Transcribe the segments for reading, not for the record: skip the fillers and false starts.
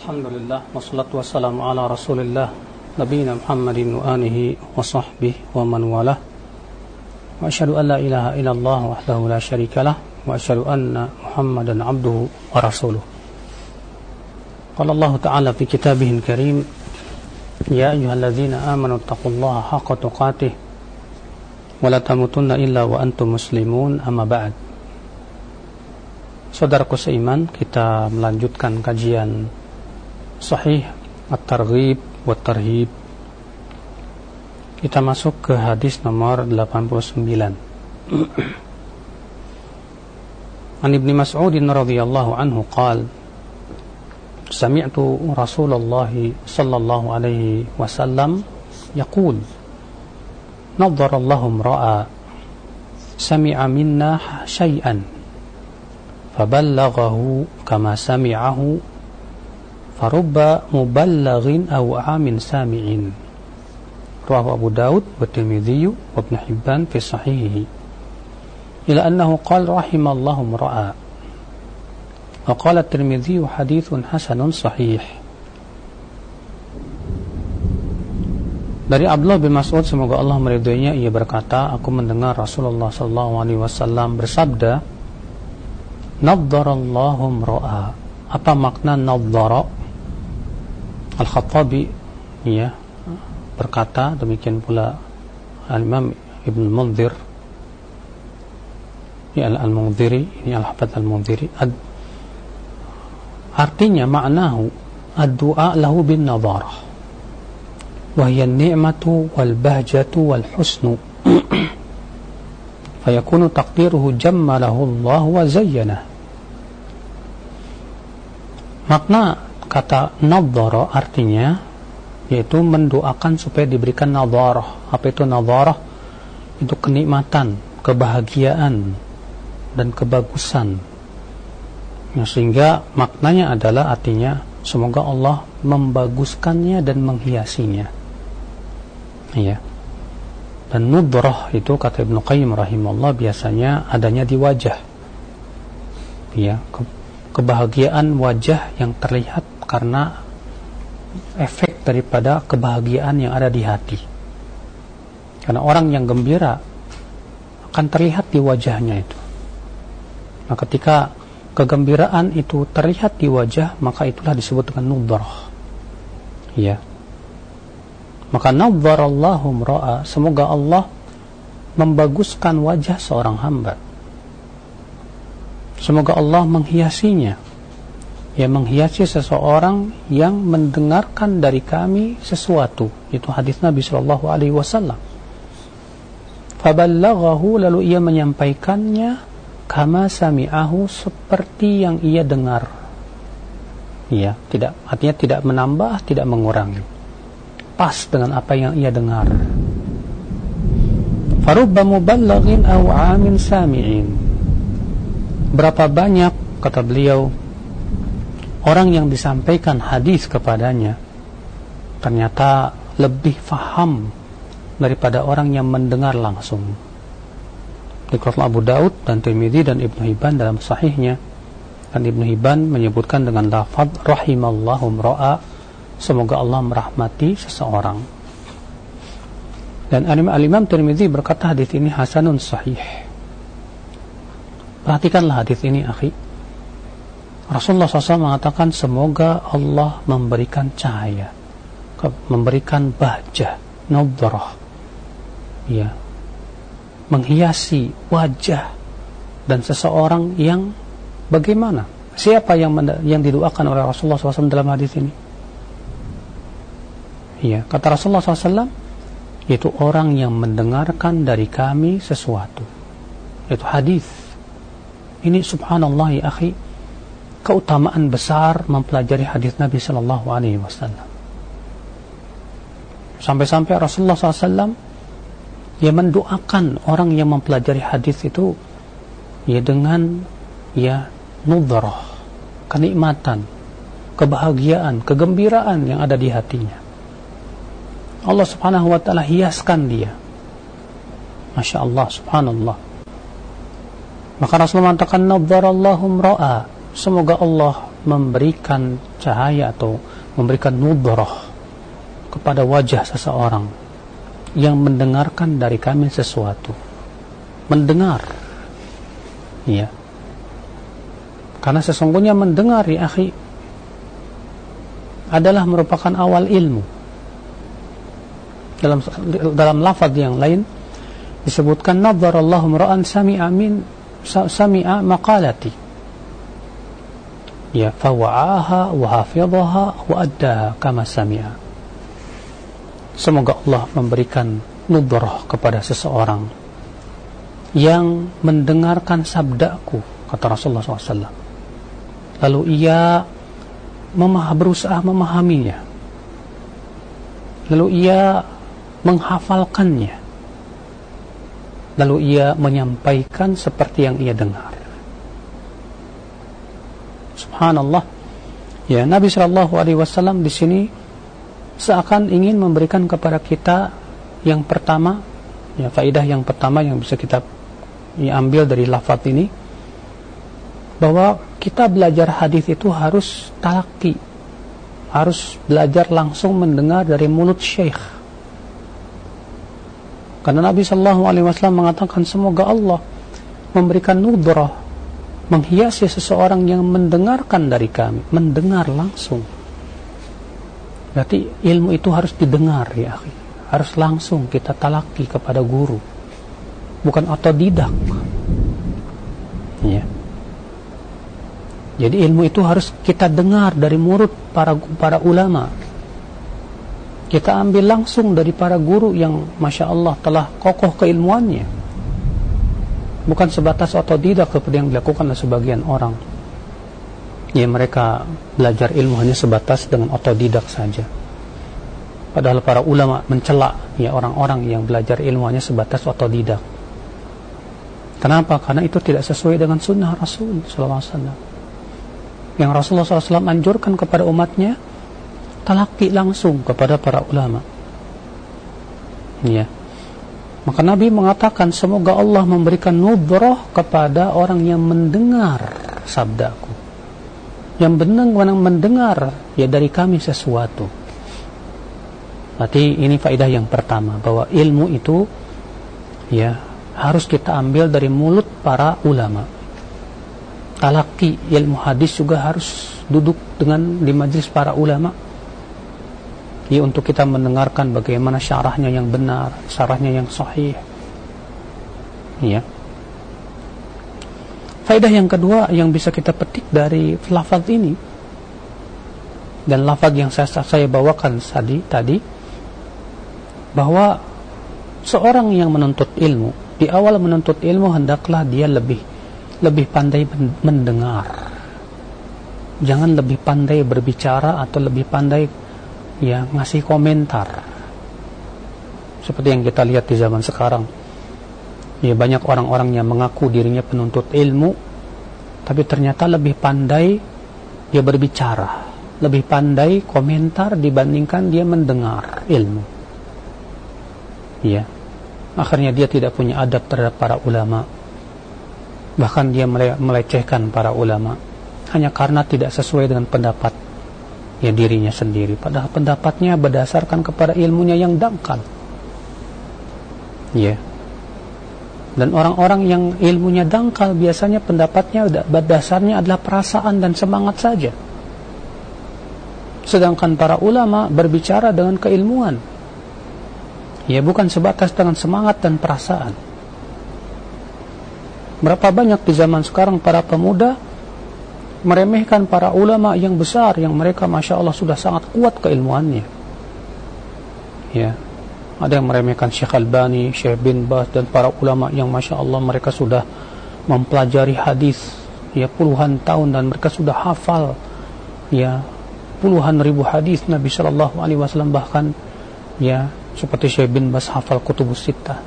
Alhamdulillah, wassalatu wassalamu ala rasulillah nabiyina Muhammadin wa alihi wa sahbihi wa man walah. Wa asyhadu an la ilaha illallah wahdahu la syarikalah wa asyhadu anna Muhammadan abduhu wa rasuluh. Qala Allah ta'ala fi kitabihil karim, ya ayyuhalladzina amanu taqullaha haqqa tuqatih wa la tamutunna illa wa antum muslimun, amma ba'd. Saudaraku seiman, kita melanjutkan kajian Sahih At-Targhib wa Tarhib. Kita masuk ke hadis nomor 89. An Ibnu Mas'ud radhiyallahu anhu qala, sami'tu Rasulullah sallallahu alaihi wasallam yaqul, nadhara Allahu ra'a sami'a minna syai'an faballaghahu kama sami'ahu farubba muballaghin aw amin sami'in. Rawahu Abu Daud wa Tirmidzi wa Ibnu Hibban fi sahihihi ila annahu qala rahimallahu ra'a. Wa qala Tirmidzi haditsun hasanun sahih. Dari Abdullah bin Mas'ud, semoga Allah meridhoinya, ia berkata, aku mendengar Rasulullah sallallahu alaihi wasallam bersabda, nadharallahu ra'a. Apa makna nadhara? Al-Khattabi berkata, demikian pula Al-Imam Ibn Munzir, Al-Munziri, ini Al-Hafadz Al-Munziri, artinya maknahu ad-du'a lahu bin nadharah wa hiya an-ni'matu wal bahjatu wal husnu fayakunu taqdiruhu jammalahu Allah wa zayyana. Makna kata nadhara artinya yaitu mendoakan supaya diberikan nadharah. Apa itu nadharah? Itu kenikmatan, kebahagiaan dan kebagusan. Ya, sehingga maknanya adalah artinya semoga Allah membaguskannya dan menghiasinya. Ya. Dan nudhrah itu kata Ibnu Qayyim rahimahullah biasanya adanya di wajah. Ya, kebahagiaan wajah yang terlihat karena efek daripada kebahagiaan yang ada di hati. Karena orang yang gembira akan terlihat di wajahnya itu. Nah, ketika kegembiraan itu terlihat di wajah, maka itulah disebut dengan nudhrah. Ya. Maka nadharallahu ra'a, semoga Allah membaguskan wajah seorang hamba. Semoga Allah menghiasinya. Ya, menghiasi seseorang yang mendengarkan dari kami sesuatu. Itu hadis Nabi sallallahu alaihi wasallam. Faballaghahu, lalu ia menyampaikannya kama sami'ahu, seperti yang ia dengar. Ya, artinya tidak menambah, tidak mengurangi. Pas dengan apa yang ia dengar. Farubba muballaghin aw amin sami'in. Berapa banyak, kata beliau, orang yang disampaikan hadis kepadanya ternyata lebih faham daripada orang yang mendengar langsung. Dikeluarkan Abu Daud dan Tirmidzi dan Ibnu Hibban dalam sahihnya. Dan Ibnu Hibban menyebutkan dengan lafaz rahimallahu ra'a, semoga Allah merahmati seseorang. Dan Al-Imam Tirmidzi berkata hadis ini hasanun sahih. Perhatikanlah hadis ini, akhi. Rasulullah SAW mengatakan semoga Allah memberikan cahaya, memberikan bahjah, nadhrah, ya, menghiasi wajah dan seseorang yang bagaimana? Siapa yang didoakan oleh Rasulullah SAW dalam hadis ini? Ya, kata Rasulullah SAW, yaitu orang yang mendengarkan dari kami sesuatu. Itu hadis. Ini subhanallah ya akhi, keutamaan besar mempelajari hadis Nabi sallallahu alaihi wasallam. Sampai-sampai Rasulullah SAW dia mendoakan orang yang mempelajari hadis itu ya dengan ya nudhrah, kenikmatan, kebahagiaan, kegembiraan yang ada di hatinya. Allah Subhanahu wa taala hiaskan dia. Masya Allah, subhanallah. Maka Rasulullah mengatakan nadharallahu ra'a, semoga Allah memberikan cahaya atau memberikan nudrah kepada wajah seseorang yang mendengarkan dari kami sesuatu. Mendengar, ya, karena sesungguhnya mendengar, ya akhi, adalah merupakan awal ilmu. Dalam lafaz yang lain disebutkan nadzarallahu ra'an sami'a maqalati, ya, fawa'aha wa hafidhaha wa addaha kama sami'a. Semoga Allah memberikan nudrah kepada seseorang yang mendengarkan sabdaku, kata Rasulullah SAW, lalu ia berusaha memahaminya, lalu ia menghafalkannya, lalu ia menyampaikan seperti yang ia dengar. Subhanallah, ya, Nabi SAW di sini seakan ingin memberikan kepada kita yang pertama, ya, faedah yang pertama yang bisa kita ambil dari lafaz ini, bahwa kita belajar hadis itu harus talaki, harus belajar langsung mendengar dari mulut syekh. Karena Nabi SAW mengatakan semoga Allah memberikan nudrah, menghiasi seseorang yang mendengarkan dari kami, mendengar langsung. Berarti ilmu itu harus didengar, ya akhi, harus langsung kita talaki kepada guru, bukan otodidak, ya. Jadi ilmu itu harus kita dengar dari mulut para ulama, kita ambil langsung dari para guru yang Masya Allah telah kokoh keilmuannya, bukan sebatas otodidak seperti yang dilakukan oleh sebagian orang. Ya, mereka belajar ilmu hanya sebatas dengan otodidak saja, padahal para ulama mencela, ya, orang-orang yang belajar ilmu hanya sebatas otodidak. Kenapa? Karena itu tidak sesuai dengan sunnah Rasul SAW. Yang Rasulullah SAW anjurkan kepada umatnya talaki langsung kepada para ulama, ya. Maka Nabi mengatakan semoga Allah memberikan nudrah kepada orang yang mendengar sabdaku, yang benar-benar mendengar, ya, dari kami sesuatu. Berarti ini faedah yang pertama, bahwa ilmu itu, ya, harus kita ambil dari mulut para ulama. Talaki ilmu hadis juga harus duduk di majlis para ulama, ya, untuk kita mendengarkan bagaimana syarahnya yang benar, syarahnya yang sahih, ya. Faedah yang kedua yang bisa kita petik dari lafaz ini dan lafaz yang saya bawakan tadi, bahwa seorang yang menuntut ilmu, di awal menuntut ilmu hendaklah dia lebih pandai mendengar, jangan lebih pandai berbicara atau lebih pandai, ya, ngasih komentar. Seperti yang kita lihat di zaman sekarang, ya, banyak orang-orang yang mengaku dirinya penuntut ilmu, tapi ternyata lebih pandai dia berbicara, lebih pandai komentar dibandingkan dia mendengar ilmu, ya. Akhirnya dia tidak punya adab terhadap para ulama, bahkan dia melecehkan para ulama hanya karena tidak sesuai dengan pendapat, ya, dirinya sendiri, padahal pendapatnya berdasarkan kepada ilmunya yang dangkal, ya. Dan orang-orang yang ilmunya dangkal biasanya pendapatnya berdasarnya adalah perasaan dan semangat saja, sedangkan para ulama berbicara dengan keilmuan, ya, bukan sebatas dengan semangat dan perasaan. Berapa banyak di zaman sekarang para pemuda meremehkan para ulama yang besar, yang mereka Masya Allah sudah sangat kuat keilmuannya, ya. Ada yang meremehkan Syekh Albani, Syekh bin Baz, dan para ulama yang Masya Allah mereka sudah mempelajari hadis, ya, puluhan tahun, dan mereka sudah hafal, ya, puluhan ribu hadis Nabi SAW, bahkan, ya, seperti Syekh bin Baz hafal Kutubus Sittah,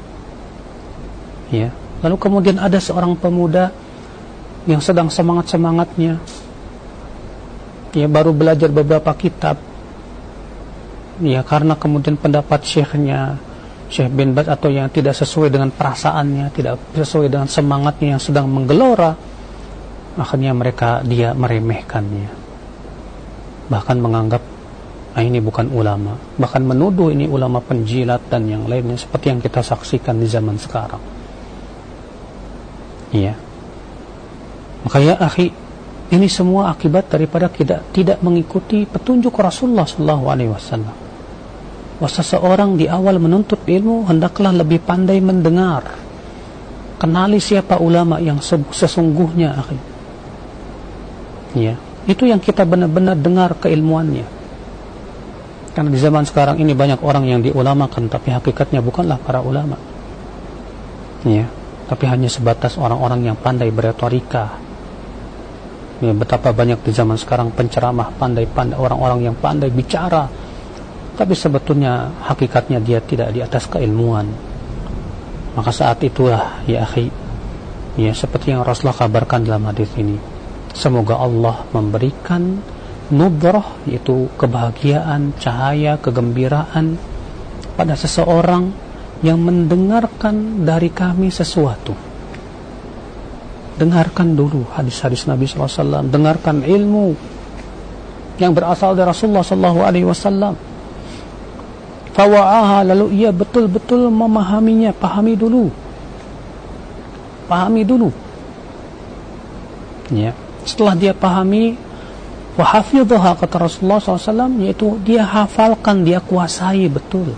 ya. Lalu kemudian ada seorang pemuda yang sedang semangat-semangatnya, ya, baru belajar beberapa kitab, ya, karena kemudian pendapat syekhnya, Syekh bin Baz, atau yang tidak sesuai dengan perasaannya, tidak sesuai dengan semangatnya yang sedang menggelora, akhirnya dia meremehkannya, bahkan menganggap ini bukan ulama, bahkan menuduh ini ulama penjilat dan yang lainnya, seperti yang kita saksikan di zaman sekarang. Iya. Maka ya akhi, ini semua akibat daripada tidak mengikuti petunjuk Rasulullah SAW. Seseorang di awal menuntut ilmu hendaklah lebih pandai mendengar, kenali siapa ulama yang sesungguhnya, akhi. Ya, itu yang kita benar-benar dengar keilmuannya. Karena di zaman sekarang ini banyak orang yang diulamakan, tapi hakikatnya bukanlah para ulama. Ya, tapi hanya sebatas orang-orang yang pandai beretorika. Ya, betapa banyak di zaman sekarang penceramah pandai-pandai, orang-orang yang pandai bicara, tapi sebetulnya hakikatnya dia tidak di atas keilmuan. Maka saat itulah ya akhi, ya seperti yang Rasulullah kabarkan dalam hadis ini, semoga Allah memberikan nudrah, yaitu kebahagiaan, cahaya, kegembiraan pada seseorang yang mendengarkan dari kami sesuatu. Dengarkan dulu hadis-hadis Nabi SAW, dengarkan ilmu yang berasal dari Rasulullah SAW. Fawa'aha, lalu ia betul-betul memahaminya. Pahami dulu ya. Setelah dia pahami, wahafidhaha, kata Rasulullah SAW, yaitu dia hafalkan, dia kuasai betul.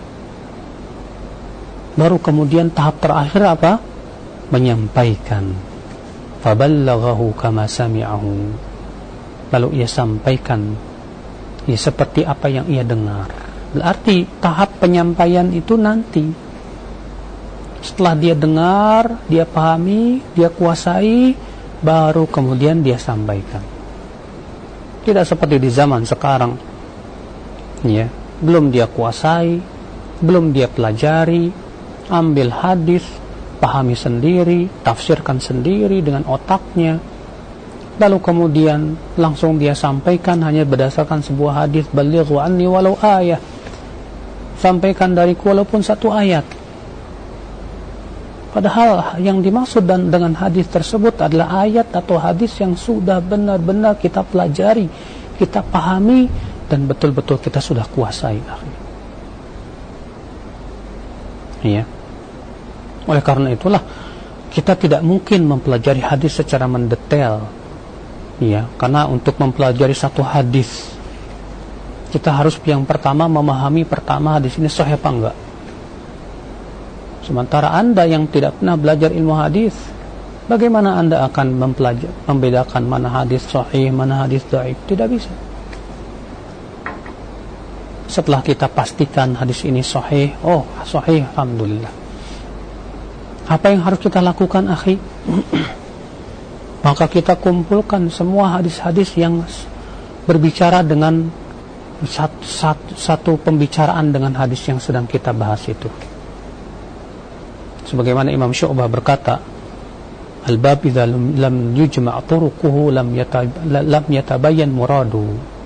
Baru kemudian tahap terakhir apa? Menyampaikan. Faballaghahu kama sami'ahu, lalu ia sampaikan ya seperti apa yang ia dengar. Berarti tahap penyampaian itu nanti setelah dia dengar, dia pahami, dia kuasai, baru kemudian dia sampaikan. Tidak seperti di zaman sekarang ya, belum dia kuasai, belum dia pelajari, ambil hadis, pahami sendiri, tafsirkan sendiri dengan otaknya, lalu kemudian langsung dia sampaikan hanya berdasarkan sebuah hadis, balighu anni walau ayah, sampaikan dariku walaupun satu ayat. Padahal yang dimaksud dengan hadis tersebut adalah ayat atau hadis yang sudah benar-benar kita pelajari, kita pahami, dan betul-betul kita sudah kuasai. Iya. Oleh karena itulah kita tidak mungkin mempelajari hadis secara mendetail, ya, karena untuk mempelajari satu hadis kita harus yang pertama memahami hadis ini sahih apa enggak. Sementara Anda yang tidak pernah belajar ilmu hadis, bagaimana Anda akan membedakan mana hadis sahih, mana hadis dhaif? Tidak bisa. Setelah kita pastikan hadis ini sahih, sahih, alhamdulillah. Apa yang harus kita lakukan, akhi? Maka kita kumpulkan semua hadis-hadis yang berbicara dengan satu pembicaraan dengan hadis yang sedang kita bahas itu. Sebagaimana Imam Syu'bah berkata, al-bab idza lam yujma' turuquhu lam yatabayyan muradu.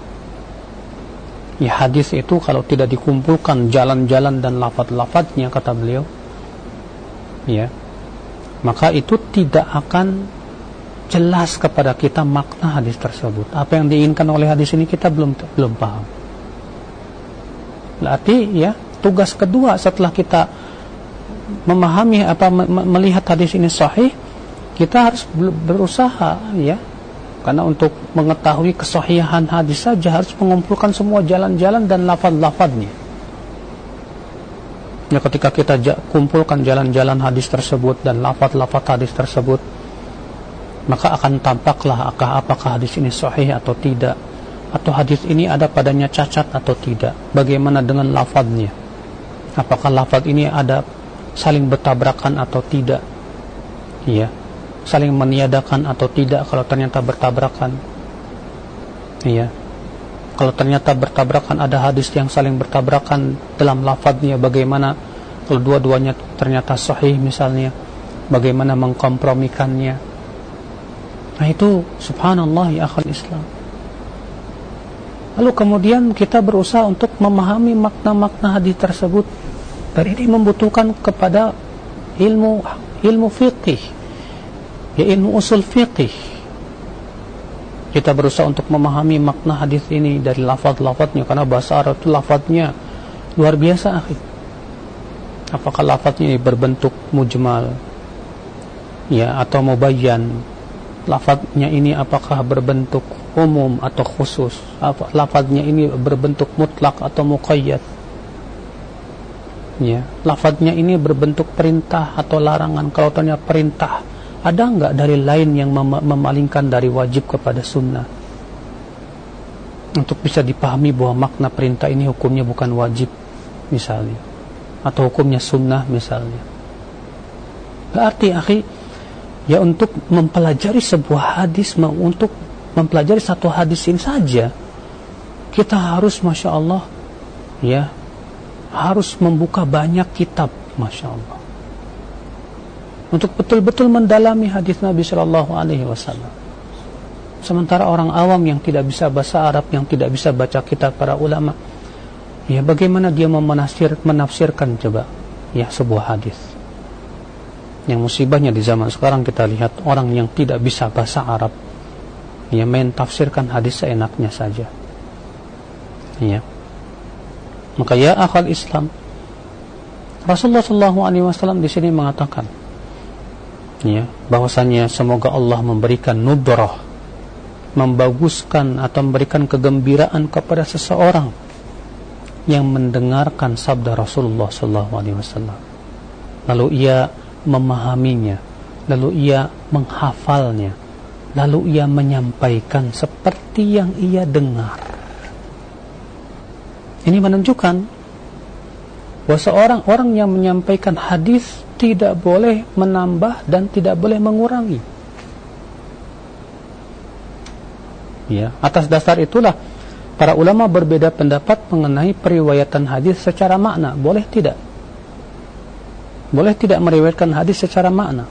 Ya, hadis itu kalau tidak dikumpulkan jalan-jalan dan lafaz-lafaznya, kata beliau, ya, maka itu tidak akan jelas kepada kita makna hadis tersebut. Apa yang diinginkan oleh hadis ini kita belum paham. Berarti ya, tugas kedua setelah kita memahami melihat hadis ini sahih, kita harus berusaha ya, karena untuk mengetahui kesahihan hadis saja harus mengumpulkan semua jalan-jalan dan lafaz-lafaznya. Ya, ketika kita kumpulkan jalan-jalan hadis tersebut dan lafaz-lafaz hadis tersebut, maka akan tampaklah apakah hadis ini sahih atau tidak, atau hadis ini ada padanya cacat atau tidak. Bagaimana dengan lafaznya? Apakah lafaz ini ada saling bertabrakan atau tidak? Ya, saling meniadakan atau tidak kalau ternyata bertabrakan. Ya. Kalau ternyata bertabrakan, ada hadis yang saling bertabrakan dalam lafadznya, bagaimana kalau dua-duanya ternyata sahih misalnya, bagaimana mengkompromikannya? Nah itu subhanallah ya akhal Islam. Lalu kemudian kita berusaha untuk memahami makna-makna hadis tersebut, dan ini membutuhkan kepada ilmu fiqih, ya, ilmu usul fiqih, Kita berusaha untuk memahami makna hadis ini dari lafaz-lafaznya, karena bahasa Arab itu lafaznya luar biasa, akhi. Apakah lafaznya ini berbentuk mujmal, ya, atau mubayyan? Lafaznya ini apakah berbentuk umum atau khusus? Lafaznya ini berbentuk mutlak atau muqayyad? Ya, lafaznya ini berbentuk perintah atau larangan? Kalau tanya perintah, ada enggak dari lain yang memalingkan dari wajib kepada sunnah? Untuk bisa dipahami bahwa makna perintah ini hukumnya bukan wajib misalnya, atau hukumnya sunnah misalnya. Berarti, akhi, ya, untuk mempelajari sebuah hadis, untuk mempelajari satu hadis ini saja, kita harus, Masya Allah, ya, harus membuka banyak kitab, Masya Allah, untuk betul-betul mendalami hadis Nabi Shallallahu Alaihi Wasallam. Sementara orang awam yang tidak bisa bahasa Arab, yang tidak bisa baca kitab para ulama, ya, bagaimana dia menafsirkan coba, ya, sebuah hadis? Yang musibahnya di zaman sekarang kita lihat orang yang tidak bisa bahasa Arab, ya, main tafsirkan hadis seenaknya saja, ya. Maka ya akhal Islam, Rasulullah Shallallahu Alaihi Wasallam di sini mengatakan, ya, bahwasanya semoga Allah memberikan nudrah, membaguskan atau memberikan kegembiraan kepada seseorang yang mendengarkan sabda Rasulullah Shallallahu Alaihi Wasallam, lalu ia memahaminya, lalu ia menghafalnya, lalu ia menyampaikan seperti yang ia dengar. Ini menunjukkan bahwa seorang yang menyampaikan hadis tidak boleh menambah dan tidak boleh mengurangi. Ya, atas dasar itulah para ulama berbeda pendapat mengenai periwayatan hadis secara makna. Boleh tidak? Boleh tidak meriwayatkan hadis secara makna?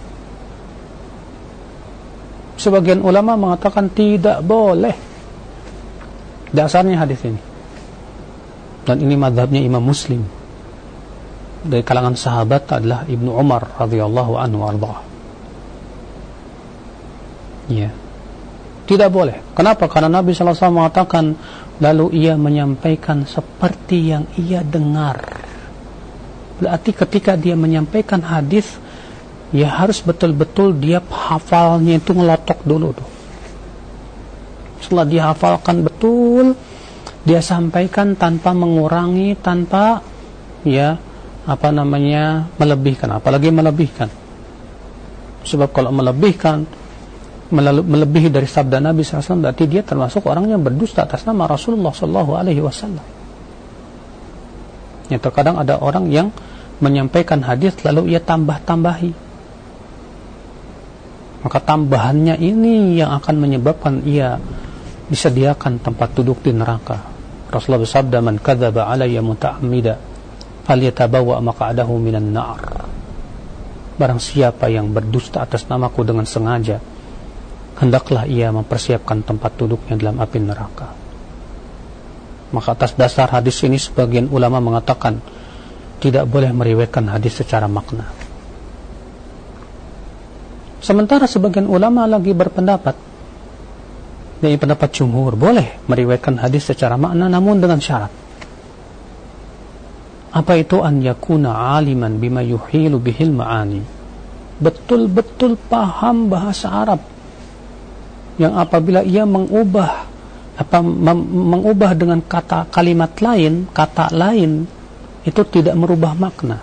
Sebagian ulama mengatakan tidak boleh. Dasarnya hadis ini, dan ini mazhabnya Imam Muslim, dari kalangan sahabat adalah Ibnu Umar radhiyallahu anhu arda. Ya, tidak boleh. Kenapa? Karena Nabi sallallahu alaihi wasallam mengatakan, lalu ia menyampaikan seperti yang ia dengar. Berarti ketika dia menyampaikan hadis, ya, harus betul-betul dia hafalnya itu ngelotok dulu tuh. Setelah dia hafalkan betul, dia sampaikan tanpa mengurangi, tanpa, ya, melebihkan, apalagi melebihkan. Sebab kalau melebihkan, melebihi dari sabda Nabi SAW, berarti dia termasuk orang yang berdusta atas nama Rasulullah SAW. Ya, terkadang ada orang yang menyampaikan hadis lalu ia tambah-tambahi, maka tambahannya ini yang akan menyebabkan ia disediakan tempat duduk di neraka. Rasulullah bersabda, man kadzaba alayya muta'ammida falyatabawa maq'adahu minan nar. Barang siapa yang berdusta atas namaku dengan sengaja, hendaklah ia mempersiapkan tempat duduknya dalam api neraka. Maka atas dasar hadis ini sebagian ulama mengatakan tidak boleh meriwayatkan hadis secara makna. Sementara sebagian ulama lagi berpendapat, dari pendapat jumhur, boleh meriwayatkan hadis secara makna, namun dengan syarat. Apa itu? An yakuna aliman bima yuhilu bihil ma'ani, betul-betul paham bahasa Arab, yang apabila ia mengubah dengan kalimat lain, kata lain, itu tidak merubah makna.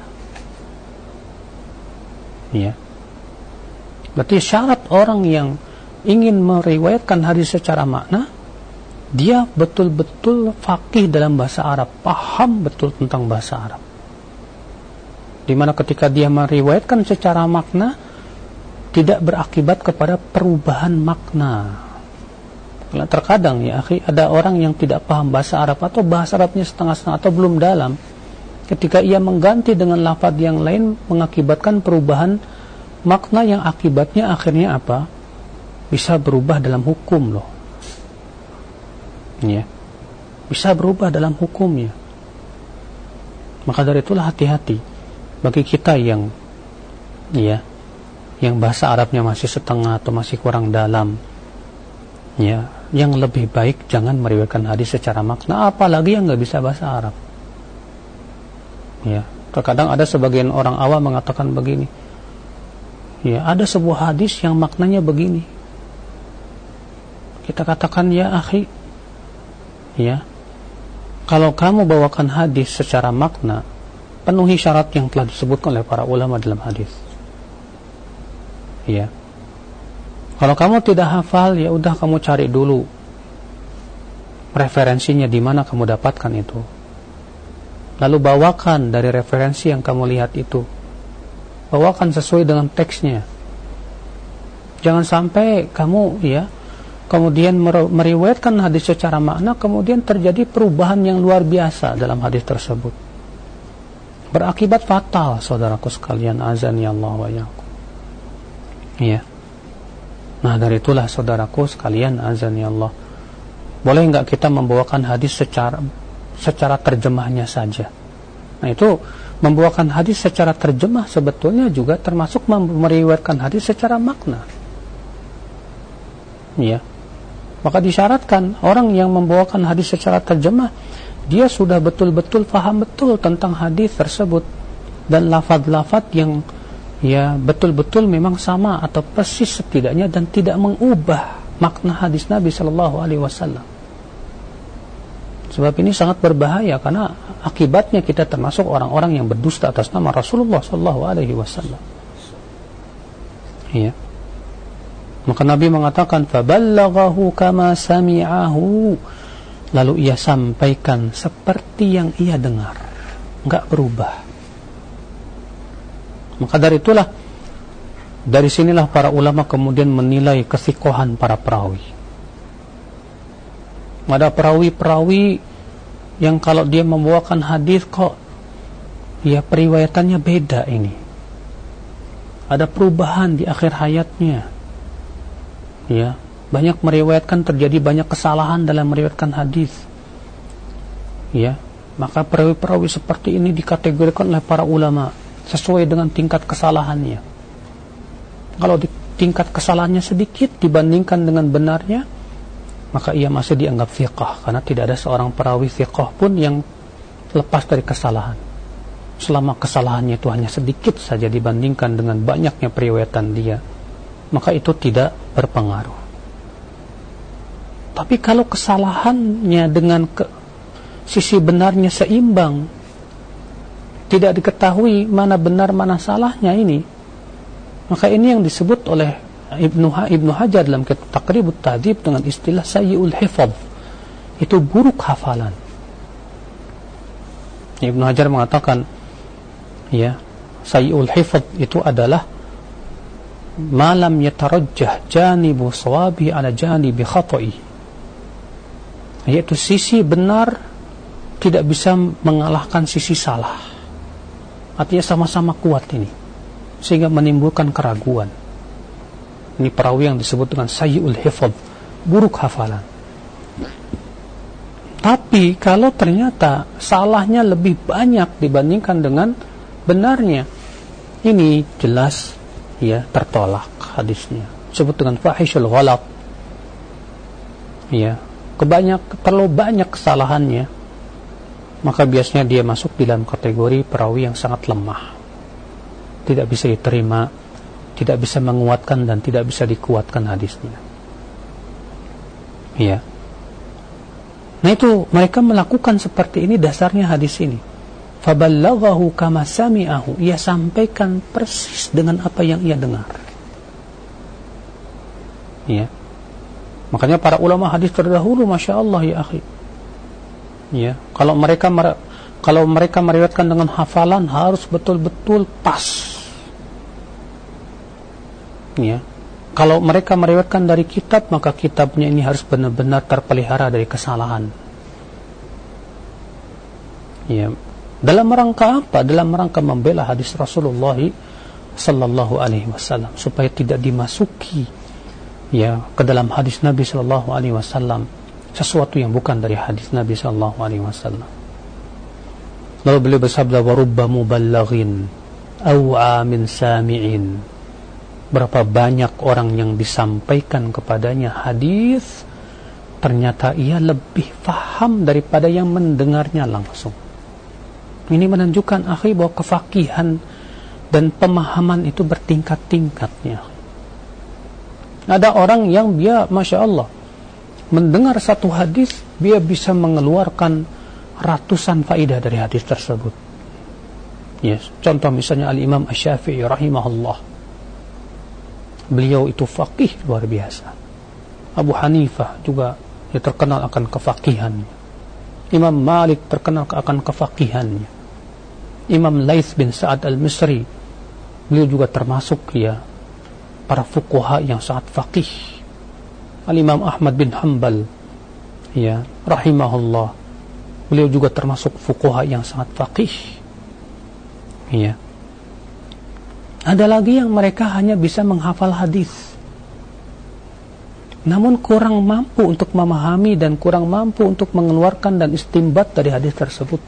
Ya, berarti syarat orang yang ingin meriwayatkan hadis secara makna, dia betul-betul faqih dalam bahasa Arab, paham betul tentang bahasa Arab. Dimana ketika dia meriwayatkan secara makna, tidak berakibat kepada perubahan makna. Terkadang, ya akhi, ada orang yang tidak paham bahasa Arab, atau bahasa Arabnya setengah-setengah atau belum dalam, ketika ia mengganti dengan lafaz yang lain, mengakibatkan perubahan makna yang akibatnya akhirnya apa? Bisa berubah dalam hukum loh, ya, bisa berubah dalam hukumnya. Maka dari itulah hati-hati bagi kita yang, ya, yang bahasa Arabnya masih setengah atau masih kurang dalam, ya, yang lebih baik jangan meriwayatkan hadis secara makna, apalagi yang nggak bisa bahasa Arab. Ya, terkadang ada sebagian orang awam mengatakan begini, ya, ada sebuah hadis yang maknanya begini. Kita katakan, ya akhi, ya, kalau kamu bawakan hadis secara makna, penuhi syarat yang telah disebutkan oleh para ulama dalam hadis. Ya, kalau kamu tidak hafal, ya udah kamu cari dulu referensinya di mana kamu dapatkan itu. Lalu bawakan dari referensi yang kamu lihat itu. Bawakan sesuai dengan teksnya. Jangan sampai kamu kemudian meriwayatkan hadis secara makna, kemudian terjadi perubahan yang luar biasa dalam hadis tersebut. Berakibat fatal, saudaraku sekalian, azani Allah wa iyyakum. Ya. Nah, dari itulah saudaraku sekalian, azani Allah, boleh enggak kita membawakan hadis secara terjemahnya saja? Nah, itu membawakan hadis secara terjemah sebetulnya juga termasuk meriwayatkan hadis secara makna. Ya. Maka disyaratkan orang yang membawakan hadis secara terjemah, dia sudah betul-betul paham betul tentang hadis tersebut dan lafaz-lafaz yang betul-betul memang sama atau persis setidaknya dan tidak mengubah makna hadis Nabi Shallallahu Alaihi Wasallam. Sebab ini sangat berbahaya karena akibatnya kita termasuk orang-orang yang berdusta atas nama Rasulullah Shallallahu Alaihi Wasallam. Iya. Maka Nabi mengatakan, "Faballaghahu kama sami'ahu." Lalu ia sampaikan seperti yang ia dengar, enggak berubah. Maka dari sinilah para ulama kemudian menilai kesikohan para perawi. Ada perawi-perawi yang kalau dia membawakan hadis kok periwayatannya beda ini. Ada perubahan di akhir hayatnya. Ya, banyak meriwayatkan, terjadi banyak kesalahan dalam meriwayatkan hadis. Ya, maka perawi-perawi seperti ini dikategorikan oleh para ulama sesuai dengan tingkat kesalahannya. Kalau tingkat kesalahannya sedikit dibandingkan dengan benarnya, maka ia masih dianggap thiqah, karena tidak ada seorang perawi thiqah pun yang lepas dari kesalahan. Selama kesalahannya itu hanya sedikit saja dibandingkan dengan banyaknya periwayatan dia, maka itu tidak berpengaruh. Tapi kalau kesalahannya dengan sisi benarnya seimbang, tidak diketahui mana benar mana salahnya ini, maka ini yang disebut oleh Ibnu Hajar dalam kitab Taqribut Tahdhib dengan istilah sayyi'ul hifadz. Itu buruk hafalan. Ibnu Hajar mengatakan, ya, sayyi'ul hifadz itu adalah malam yatarajjah janibu shawabi ala janibi khata'i, yaitu sisi benar tidak bisa mengalahkan sisi salah. Artinya sama-sama kuat ini, sehingga menimbulkan keraguan. Ini perawi yang disebut dengan sayyi'ul hifadz, buruk hafalan. Tapi kalau ternyata salahnya lebih banyak dibandingkan dengan benarnya, ini jelas tertolak hadisnya. Disebut dengan fahishul ghalat. Ya, terlalu banyak kesalahannya, maka biasanya dia masuk dalam kategori perawi yang sangat lemah, tidak bisa diterima, tidak bisa menguatkan dan tidak bisa dikuatkan hadisnya. Ya. Nah, itu mereka melakukan seperti ini, dasarnya hadis ini. Faballaghahu kama sami'ahu, ia sampaikan persis dengan apa yang ia dengar. Ya. Makanya para ulama hadis terdahulu, masya Allah ya akhi, ya, kalau mereka meriwayatkan dengan hafalan harus betul-betul pas. Ya. Kalau mereka meriwayatkan dari kitab, maka kitabnya ini harus benar-benar terpelihara dari kesalahan. Ya. Dalam rangka apa? Dalam rangka membela hadis Rasulullah sallallahu alaihi wasallam, supaya tidak dimasuki ke dalam hadis Nabi sallallahu alaihi wasallam sesuatu yang bukan dari hadis Nabi sallallahu alaihi wasallam. Lalu beliau bersabda, wa rubba muballighin aw'a min sami'in. Berapa banyak orang yang disampaikan kepadanya hadis ternyata ia lebih faham daripada yang mendengarnya langsung. Ini menunjukkan akhi bahwa kefakihan dan pemahaman itu bertingkat-tingkatnya. Ada orang yang dia Masya Allah mendengar satu hadis, dia bisa mengeluarkan ratusan faidah dari hadis tersebut. Yes. Contoh misalnya Al-Imam Asy-Syafi'i rahimahullah, beliau itu faqih luar biasa. Abu Hanifah juga dia terkenal akan kefakihannya. Imam Malik terkenal akan kefakihannya. Imam Laits bin Sa'ad al-Misri, beliau juga termasuk para fuqaha yang sangat faqih. Al-Imam Ahmad bin Hanbal rahimahullah, beliau juga termasuk fuqaha yang sangat faqih. Ada lagi yang mereka hanya bisa menghafal hadis, namun kurang mampu untuk memahami dan kurang mampu untuk mengeluarkan dan istinbat dari hadis tersebut.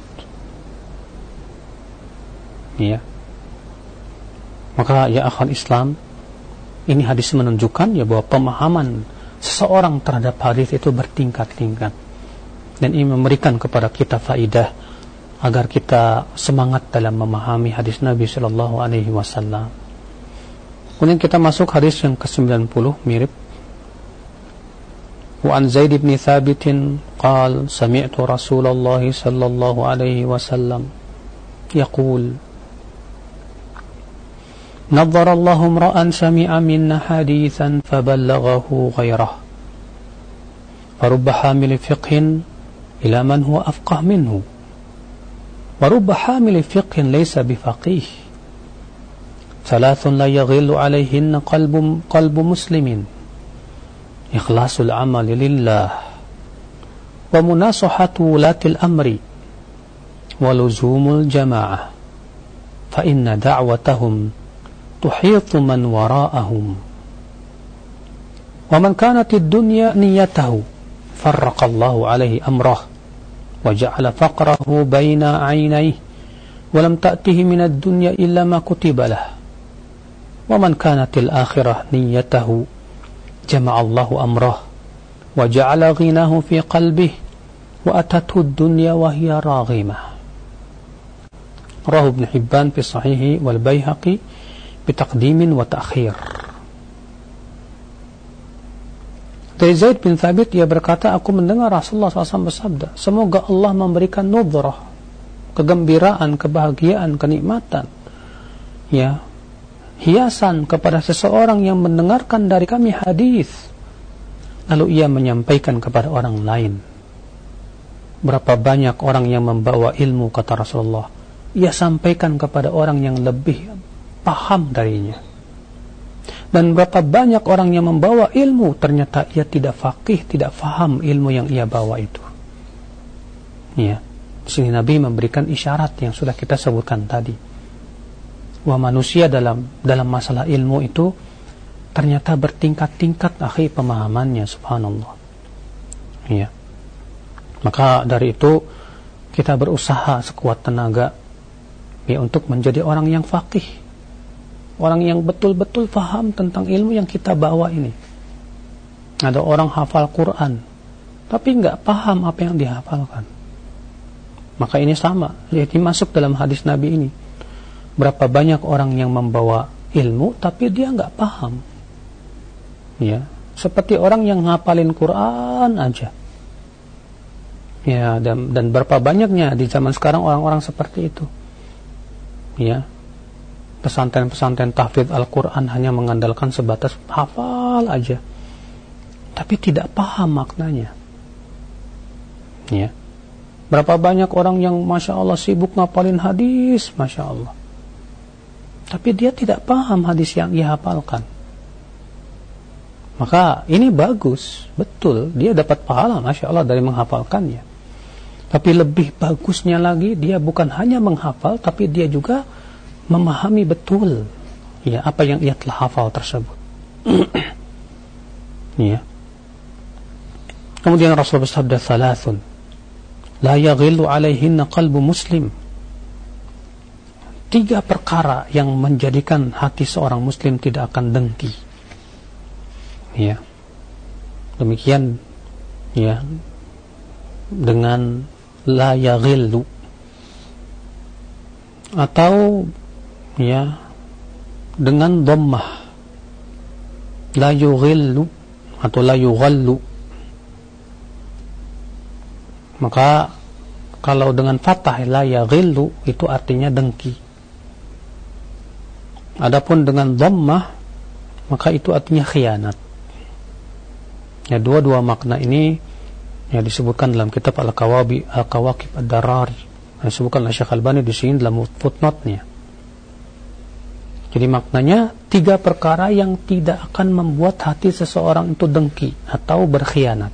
Maka ya akhwal Islam, ini hadis menunjukkan bahwa pemahaman seseorang terhadap hadis itu bertingkat-tingkat, dan ini memberikan kepada kita faidah agar kita semangat dalam memahami hadis Nabi sallallahu alaihi wasallam. Kemudian kita masuk hadis yang ke-90 mirip. Wa an Zaid bin Thabit qala sami'tu Rasulullah sallallahu alaihi wasallam yaqul نظر الله امرأ سمع منا حديثا فبلغه غيره فرب حامل فقه إلى من هو أفقه منه ورب حامل فقه ليس بفقيه ثلاث لا يغل عليهن قلب مسلم إخلاص العمل لله ومناصحة ولاة الأمر ولزوم الجماعة فإن دعوتهم تحيط من وراءهم ومن كانت الدنيا نيته فرق الله عليه أمره وجعل فقره بين عينيه ولم تأته من الدنيا إلا ما كتب له ومن كانت الآخرة نيته جمع الله أمره وجعل غناه في قلبه وأتته الدنيا وهي راغمة. رواه ابن حبان في صحيحه والبيهقي bitaqdimin wa ta'khir. Dari Zaid bin Thabit, ia berkata, aku mendengar Rasulullah SAW bersabda, semoga Allah memberikan nudrah, kegembiraan, kebahagiaan, kenikmatan, hiasan kepada seseorang yang mendengarkan dari kami hadis, lalu ia menyampaikan kepada orang lain. Berapa banyak orang yang membawa ilmu, kata Rasulullah, ia sampaikan kepada orang yang lebih paham darinya. Dan berapa banyak orang yang membawa ilmu, ternyata ia tidak faqih, tidak faham ilmu yang ia bawa itu. Sini Nabi memberikan isyarat yang sudah kita sebutkan tadi, bahwa manusia dalam masalah ilmu itu ternyata bertingkat-tingkat akhi pemahamannya, subhanallah. Maka dari itu kita berusaha sekuat tenaga untuk menjadi orang yang faqih, orang yang betul-betul faham tentang ilmu yang kita bawa ini. Ada orang hafal Quran tapi nggak paham apa yang dihafalkan. Maka ini sama, jadi masuk dalam hadis Nabi ini. Berapa banyak orang yang membawa ilmu tapi dia nggak paham. Seperti orang yang ngapalin Quran aja. Dan berapa banyaknya di zaman sekarang orang-orang seperti itu. Pesantren-pesantren tahfidz Al-Quran hanya mengandalkan sebatas hafal aja, tapi tidak paham maknanya. Berapa banyak orang yang Masya Allah sibuk ngapalin hadis, Masya Allah, tapi dia tidak paham hadis yang ia hafalkan. Maka ini bagus, betul, dia dapat pahala Masya Allah dari menghafalkannya. Tapi lebih bagusnya lagi, dia bukan hanya menghafal, tapi dia juga memahami betul apa yang ia telah hafal tersebut. Kemudian Rasulullah bersabda, "Thalathun la yaghillu alaihinna qalbu muslim." 3 perkara yang menjadikan hati seorang muslim tidak akan dengki. Demikian ya, dengan la yaghillu, atau ya dengan dhammah la yughillu atau la yughallu. Maka kalau dengan fathah la yaghillu itu artinya dengki. Adapun dengan dhammah maka itu artinya khianat. Ya, dua-dua makna ini ya disebutkan dalam kitab Al-Kawakib Ad-Darari. Disebutkan oleh Syekh Albani di sini dalam footnote-nya. Jadi maknanya 3 perkara yang tidak akan membuat hati seseorang itu dengki atau berkhianat.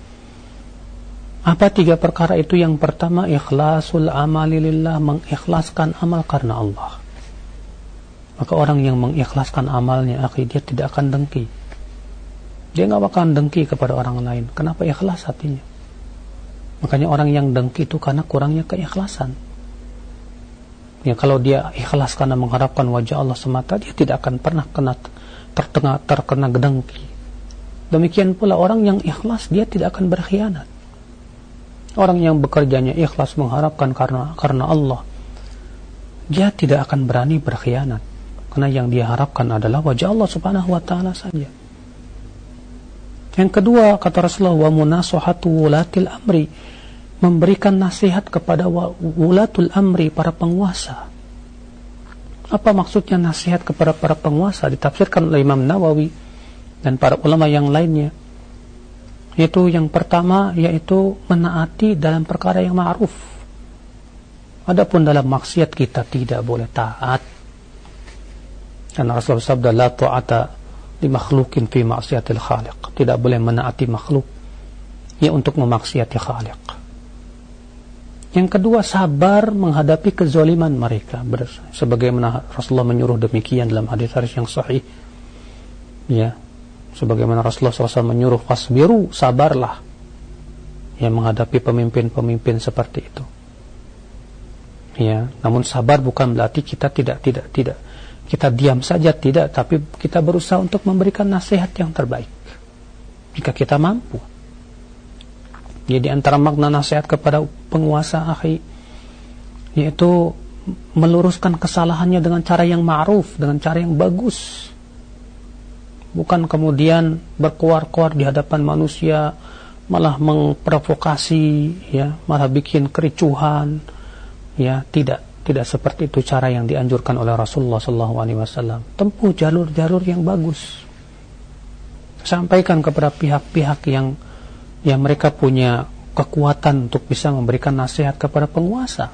Apa 3 perkara itu? Yang pertama, ikhlasul amali lillah, mengikhlaskan amal karena Allah. Maka orang yang mengikhlaskan amalnya, dia tidak akan dengki. Dia nggak bakalan dengki kepada orang lain. Kenapa? Ikhlas hatinya. Makanya orang yang dengki itu karena kurangnya keikhlasan. Ya, kalau dia ikhlas karena mengharapkan wajah Allah semata, dia tidak akan pernah terkena dengki. Demikian pula orang yang ikhlas, dia tidak akan berkhianat. Orang yang bekerjanya ikhlas mengharapkan karena Allah, dia tidak akan berani berkhianat, karena yang dia harapkan adalah wajah Allah Subhanahu wa taala saja. Yang kedua, kata Rasulullah, wa munasahatu wulatil amri, memberikan nasihat kepada wulatul amri, para penguasa. Apa maksudnya nasihat kepada para penguasa? Ditafsirkan oleh Imam Nawawi dan para ulama yang lainnya. Yaitu yang pertama, yaitu menaati dalam perkara yang ma'ruf. Adapun dalam maksiat kita tidak boleh taat. Karena Rasulullah sabda, la ta'ata li makhlukin fi maksiatil khaliq. Tidak boleh menaati makhluk ya untuk memaksiati khaliq. Yang kedua, sabar menghadapi kezaliman mereka, sebagaimana Rasulullah menyuruh demikian dalam hadis yang sahih. Ya, sebagaimana Rasulullah SAW menyuruh fasbiru, sabarlah, yang menghadapi pemimpin-pemimpin seperti itu. Ya, namun sabar bukan berarti kita tidak kita diam saja, tidak, tapi kita berusaha untuk memberikan nasihat yang terbaik jika kita mampu. Jadi antara makna nasihat kepada penguasa, yaitu meluruskan kesalahannya dengan cara yang ma'ruf, dengan cara yang bagus. Bukan kemudian berkuar-kuar di hadapan manusia, malah memprovokasi, ya, malah bikin kericuhan, ya, tidak seperti itu cara yang dianjurkan oleh Rasulullah SAW. Tempuh jalur-jalur yang bagus. Sampaikan kepada pihak-pihak yang mereka punya kekuatan untuk bisa memberikan nasihat kepada penguasa.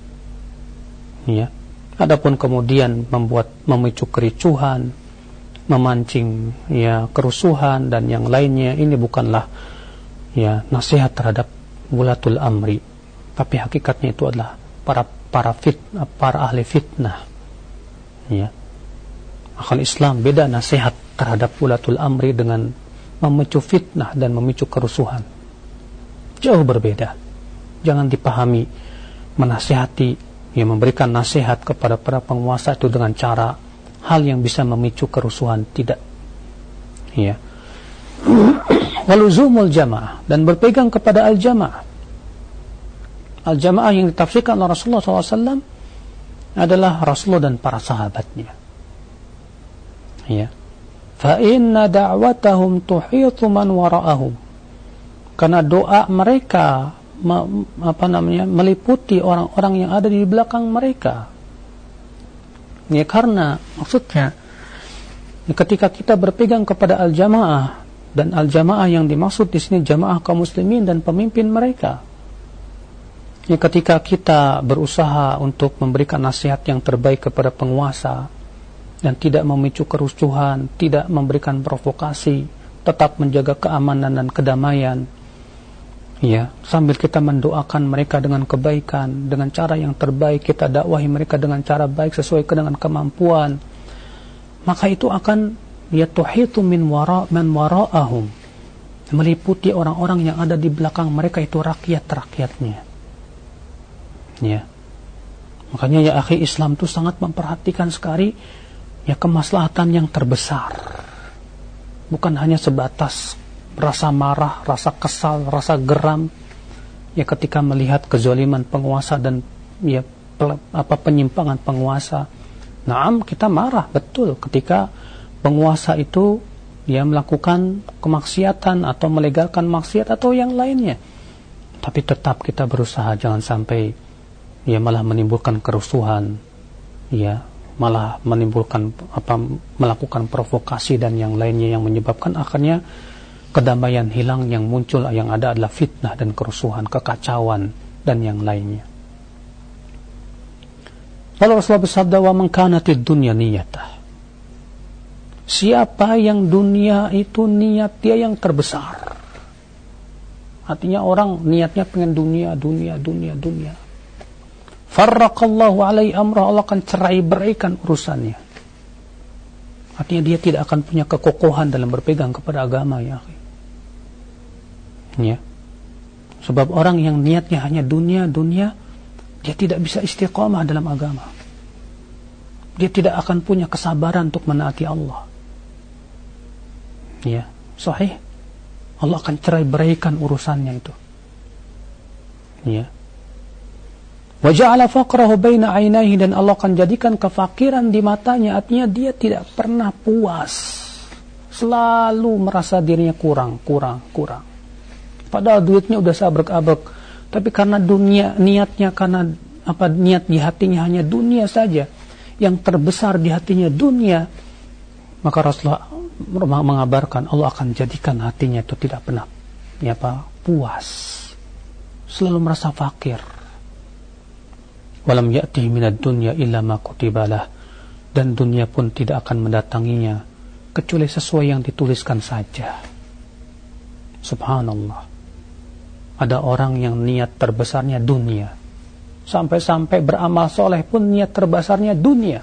Ya. Adapun kemudian memicu kericuhan, memancing ya kerusuhan dan yang lainnya, ini bukanlah ya nasihat terhadap wulatul amri, tapi hakikatnya itu adalah para ahli fitnah. Ya. Akal Islam beda nasihat terhadap wulatul amri dengan memicu fitnah dan memicu kerusuhan. Jauh berbeda. Jangan dipahami menasihati, ya, memberikan nasihat kepada para penguasa itu dengan cara hal yang bisa memicu kerusuhan, tidak. Ya. Waluzumul jamaah, dan berpegang kepada al-jamaah. Al-jamaah yang ditafsirkan oleh Rasulullah SAW adalah Rasulullah dan para sahabatnya. Ya. Fa inna da'watahum tuhitu man wara'ahum, karena doa mereka meliputi orang-orang yang ada di belakang mereka. Ya, karena maksudnya ketika kita berpegang kepada al-jamaah, dan al-jamaah yang dimaksud di sini jamaah kaum muslimin dan pemimpin mereka. Ya, ketika kita berusaha untuk memberikan nasihat yang terbaik kepada penguasa dan tidak memicu kerusuhan, tidak memberikan provokasi, tetap menjaga keamanan dan kedamaian, ya, sambil kita mendoakan mereka dengan kebaikan, dengan cara yang terbaik, kita dakwahi mereka dengan cara baik sesuai dengan kemampuan, maka itu akan yatuhitu man wara'ahum, meliputi orang-orang yang ada di belakang mereka, itu rakyat-rakyatnya. Ya. Makanya ya akhi, Islam itu sangat memperhatikan sekali ya kemaslahatan yang terbesar. Bukan hanya sebatas rasa marah, rasa kesal, rasa geram ya ketika melihat kezaliman penguasa dan ya penyimpangan penguasa. Naam, kita marah betul ketika penguasa itu dia melakukan kemaksiatan atau melegalkan maksiat atau yang lainnya. Tapi tetap kita berusaha jangan sampai ya malah menimbulkan kerusuhan, ya malah menimbulkan melakukan provokasi dan yang lainnya yang menyebabkan akhirnya kedamaian hilang, yang muncul yang ada adalah fitnah dan kerusuhan, kekacauan dan yang lainnya. Lalu Rasulullah bersabda, wa man kanatid dunya niyatah. Siapa yang dunia itu niat dia yang terbesar. Artinya orang niatnya pengen dunia. Farraqallahu alaihi amra, Allah akan cerai-beraikan urusannya. Artinya dia tidak akan punya kekokohan dalam berpegang kepada agama, ya. Ya. Sebab orang yang niatnya hanya dunia, dia tidak bisa istiqamah dalam agama. Dia tidak akan punya kesabaran untuk menaati Allah. Ya, sahih. Allah akan cerai-beraikan urusannya itu. Ya. Wa ja'ala faqrahu baina 'ainaihi, dan Allah akan jadikan kefakiran di matanya. Artinya dia tidak pernah puas. Selalu merasa dirinya kurang. Padahal duitnya udah sabrek-abrek, tapi karena dunia niatnya, karena niat di hatinya hanya dunia saja, yang terbesar di hatinya dunia, maka Rasulullah mengabarkan Allah akan jadikan hatinya itu tidak pernah puas, selalu merasa fakir. Walam ya'tihi minad dunya illa ma kutibalah, dan dunia pun tidak akan mendatanginya kecuali sesuai yang dituliskan saja. Subhanallah. Ada orang yang niat terbesarnya dunia, sampai-sampai beramal soleh pun niat terbesarnya dunia.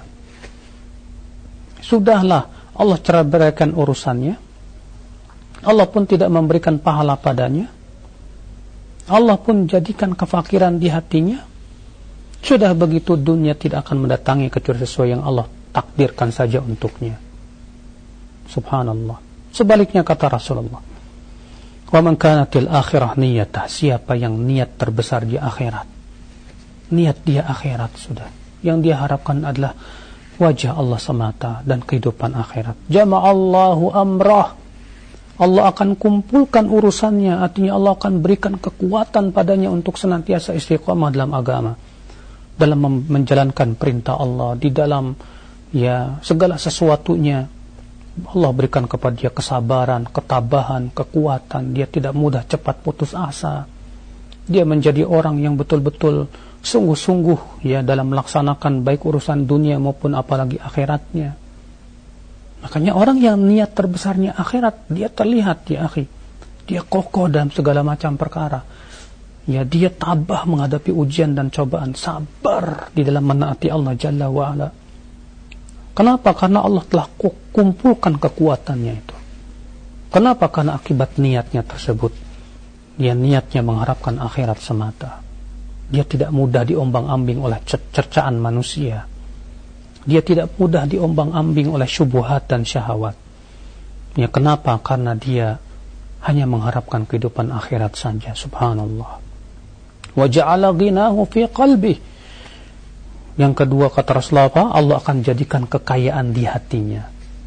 Sudahlah, Allah cerai-beraikan urusannya, Allah pun tidak memberikan pahala padanya, Allah pun jadikan kefakiran di hatinya. Sudah begitu dunia tidak akan mendatangi kecuali sesuai yang Allah takdirkan saja untuknya. Subhanallah. Sebaliknya kata Rasulullah, wa man kanatil akhirah niyatah, siapa yang niat terbesar di akhirat, niat dia akhirat sudah, yang dia harapkan adalah wajah Allah semata dan kehidupan akhirat. Jama'allahu amrah, Allah akan kumpulkan urusannya. Artinya Allah akan berikan kekuatan padanya untuk senantiasa istiqamah dalam agama, dalam menjalankan perintah Allah, di dalam segala sesuatunya. Allah berikan kepada dia kesabaran, ketabahan, kekuatan. Dia tidak mudah cepat putus asa. Dia menjadi orang yang betul-betul sungguh-sungguh dalam melaksanakan baik urusan dunia maupun apalagi akhiratnya. Makanya orang yang niat terbesarnya akhirat, dia terlihat ya akhi, dia kokoh dalam segala macam perkara. Dia tabah menghadapi ujian dan cobaan, sabar di dalam menaati Allah Jalla wa Ala. Kenapa? Karena Allah telah kumpulkan kekuatannya itu. Kenapa? Karena akibat niatnya tersebut. Dia niatnya mengharapkan akhirat semata. Dia tidak mudah diombang-ambing oleh cercaan manusia. Dia tidak mudah diombang-ambing oleh syubhat dan syahwat. Kenapa? Karena dia hanya mengharapkan kehidupan akhirat saja. Subhanallah. Wa ja'ala ghinahu fi qalbih. Yang kedua kata Rasulullah, Allah akan jadikan kekayaan di hatinya.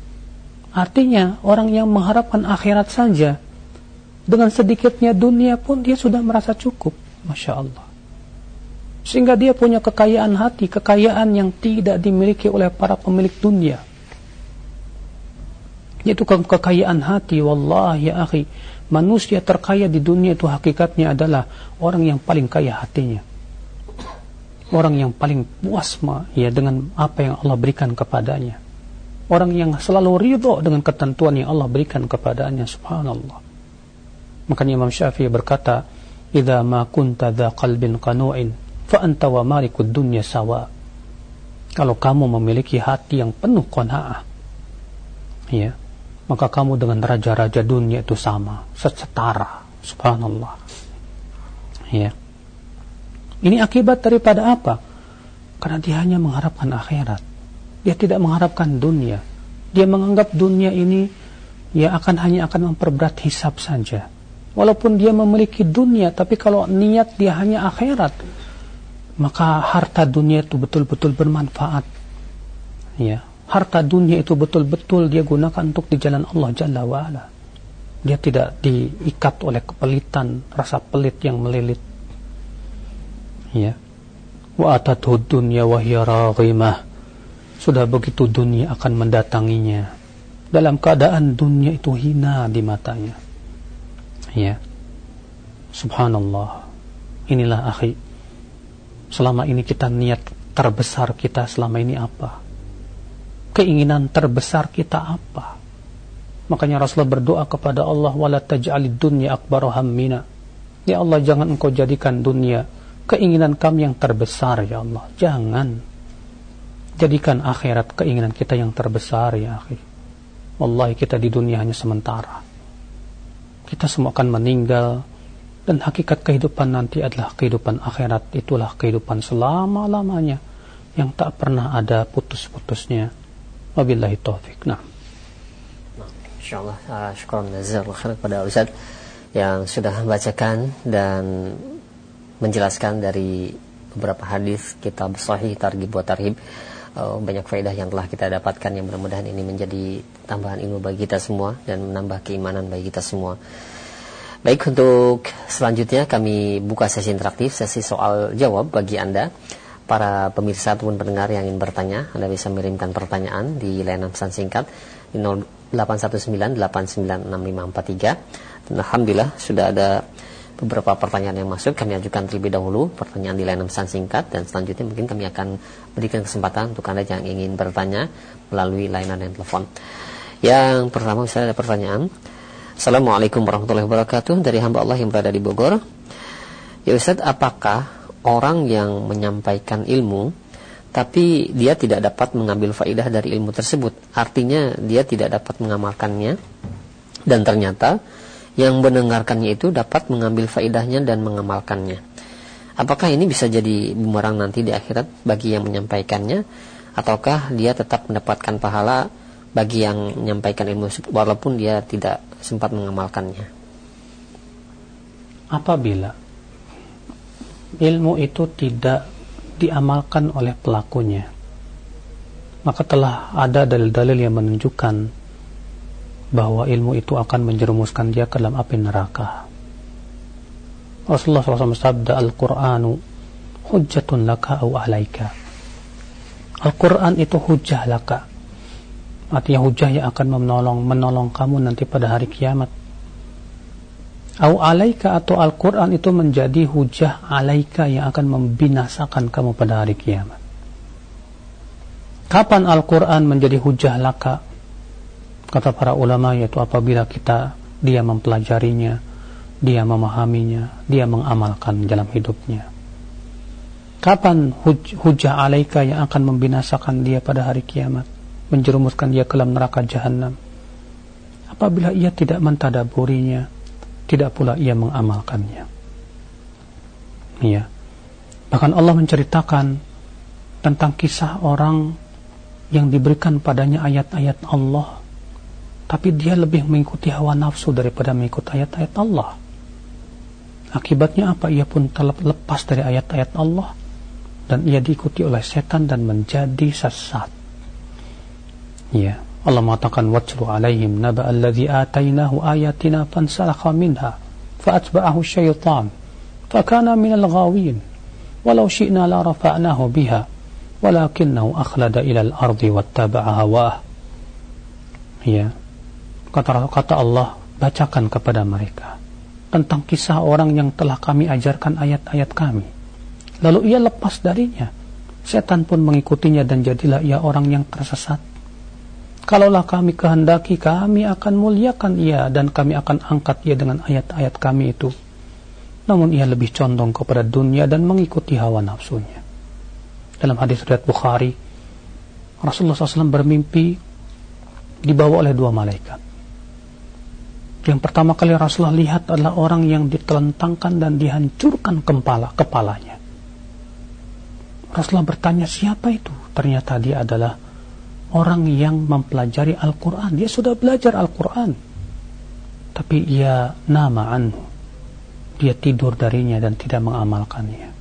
Artinya orang yang mengharapkan akhirat saja, dengan sedikitnya dunia pun dia sudah merasa cukup. Masya Allah. Sehingga dia punya kekayaan hati, kekayaan yang tidak dimiliki oleh para pemilik dunia. Yaitu kekayaan hati. Wallahi ya akhi, manusia terkaya di dunia itu hakikatnya adalah orang yang paling kaya hatinya. Orang yang paling puas dengan apa yang Allah berikan kepadanya. Orang yang selalu ridho dengan ketentuan yang Allah berikan kepadanya. Subhanallah. Makanya Imam Syafi'i berkata, "Idza ma kunta dza qalbin qanu'in fa anta wa malikud dunya sawa." Kalau kamu memiliki hati yang penuh qanaah, maka kamu dengan raja-raja dunia itu sama, setara. Subhanallah. Ini akibat daripada apa? Karena dia hanya mengharapkan akhirat. Dia tidak mengharapkan dunia. Dia menganggap dunia ini ya hanya akan memperberat hisab saja. Walaupun dia memiliki dunia, tapi kalau niat dia hanya akhirat, maka harta dunia itu betul-betul bermanfaat. Ya, harta dunia itu betul-betul dia gunakan untuk di jalan Allah Jalla wa'ala. Dia tidak diikat oleh kepelitan, rasa pelit yang melilit. Ya. Wa atatuh dunya wa hiya raghimah. Sudah begitu dunia akan mendatanginya dalam keadaan dunia itu hina di matanya. Ya. Subhanallah. Inilah akhi. Selama ini kita niat terbesar kita selama ini apa? Keinginan terbesar kita apa? Makanya Rasulullah berdoa kepada Allah, wala taj'alid dunya akbar hammina. Ya Allah, jangan engkau jadikan dunia keinginan kami yang terbesar, ya Allah. Jangan jadikan akhirat keinginan kita yang terbesar, ya akhi. Wallahi kita di dunia hanya sementara. Kita semua akan meninggal, dan hakikat kehidupan nanti adalah kehidupan akhirat. Itulah kehidupan selama-lamanya yang tak pernah ada putus-putusnya. Wabillahi taufik. Nah, insyaallah, syukran jazakallahu khairan kepada Ustaz yang sudah membacakan dan menjelaskan dari beberapa hadis kitab Sahih Targhib wa Tarhib. Banyak faedah yang telah kita dapatkan, yang mudah-mudahan ini menjadi tambahan ilmu bagi kita semua dan menambah keimanan bagi kita semua. Baik, untuk selanjutnya kami buka sesi interaktif, sesi soal jawab bagi Anda para pemirsa ataupun pendengar yang ingin bertanya. Anda bisa mengirimkan pertanyaan di layanan pesan singkat di 0819896543. Dan alhamdulillah sudah ada beberapa pertanyaan yang masuk. Kami ajukan terlebih dahulu pertanyaan di layanan pesan singkat, dan selanjutnya mungkin kami akan berikan kesempatan untuk Anda yang ingin bertanya melalui layanan yang telepon. Yang pertama, saya ada pertanyaan. Assalamualaikum warahmatullahi wabarakatuh, dari hamba Allah yang berada di Bogor. Ya Ustaz, apakah orang yang menyampaikan ilmu tapi dia tidak dapat mengambil faidah dari ilmu tersebut, artinya dia tidak dapat mengamalkannya, dan ternyata yang mendengarkannya itu dapat mengambil faidahnya dan mengamalkannya, apakah ini bisa jadi bumerang nanti di akhirat bagi yang menyampaikannya, ataukah dia tetap mendapatkan pahala bagi yang menyampaikan ilmu walaupun dia tidak sempat mengamalkannya? Apabila ilmu itu tidak diamalkan oleh pelakunya, maka telah ada dalil-dalil yang menunjukkan bahwa ilmu itu akan menjerumuskan dia ke dalam api neraka. Rasulullah SAW sabda, Al-Qur'anu hujjatun laka au alaika. Al-Qur'an itu hujjah laka, artinya hujjah yang akan menolong kamu nanti pada hari kiamat. Au alaika, atau Al-Quran itu menjadi hujah alaika yang akan membinasakan kamu pada hari kiamat. Kapan Al-Quran menjadi hujah laka? Kata para ulama, yaitu apabila dia mempelajarinya, dia memahaminya, dia mengamalkan dalam hidupnya. Kapan hujah alaika yang akan membinasakan dia pada hari kiamat, menjerumuskan dia ke dalam neraka jahanam? Apabila ia tidak mentadaburinya, tidak pula ia mengamalkannya. Ya. Bahkan Allah menceritakan tentang kisah orang yang diberikan padanya ayat-ayat Allah, tapi dia lebih mengikuti hawa nafsu daripada mengikuti ayat-ayat Allah. Akibatnya apa? Ia pun terlepas dari ayat-ayat Allah, dan ia diikuti oleh setan dan menjadi sesat. Ya. Allah mengatakan, watlu alaihim naba alladhi atainahu ayatina fansalakha minha faatba'ahu syaitan fakana minal ghawin walau syi'na la rafa'nahu biha walakinnahu akhlada ilal ardi wattaba'a hawah. Ya, kata Allah, bacakan kepada mereka tentang kisah orang yang telah kami ajarkan ayat-ayat kami, lalu ia lepas darinya, setan pun mengikutinya, dan jadilah ia orang yang tersesat. Kalaulah kami kehendaki, kami akan muliakan ia, dan kami akan angkat ia dengan ayat-ayat kami itu. Namun ia lebih condong kepada dunia dan mengikuti hawa nafsunya. Dalam hadis riwayat Bukhari, Rasulullah SAW bermimpi dibawa oleh dua malaikat. Yang pertama kali Rasulullah lihat adalah orang yang ditelentangkan dan dihancurkan kepalanya. Rasulullah bertanya, siapa itu? Ternyata dia adalah orang yang mempelajari Al-Quran. Dia sudah belajar Al-Quran, tapi ia nama anhu, dia tidur darinya dan tidak mengamalkannya.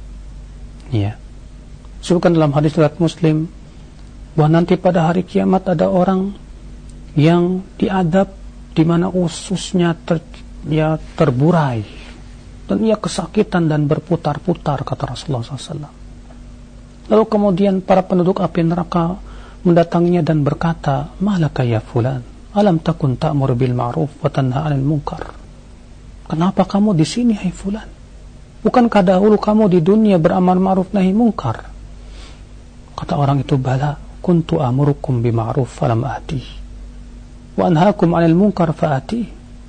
Ya, sebutkan dalam hadis riwayat Muslim bahwa nanti pada hari kiamat ada orang yang diadab di mana ususnya terburai dan ia kesakitan dan berputar-putar, kata Rasulullah SAW. Lalu kemudian para penduduk api neraka mendatanginya dan berkata, "Malaka ya fulan, alam takun ta'mur bil ma'ruf wa tanha 'anil munkar?" Kenapa kamu di sini, hai fulan? Bukankah dahulu kamu di dunia beramal ma'ruf nahi munkar? Kata orang itu, "Bala, kuntu amurukum bi ma'ruf falam ati, wa anhaakum 'anil munkar faati."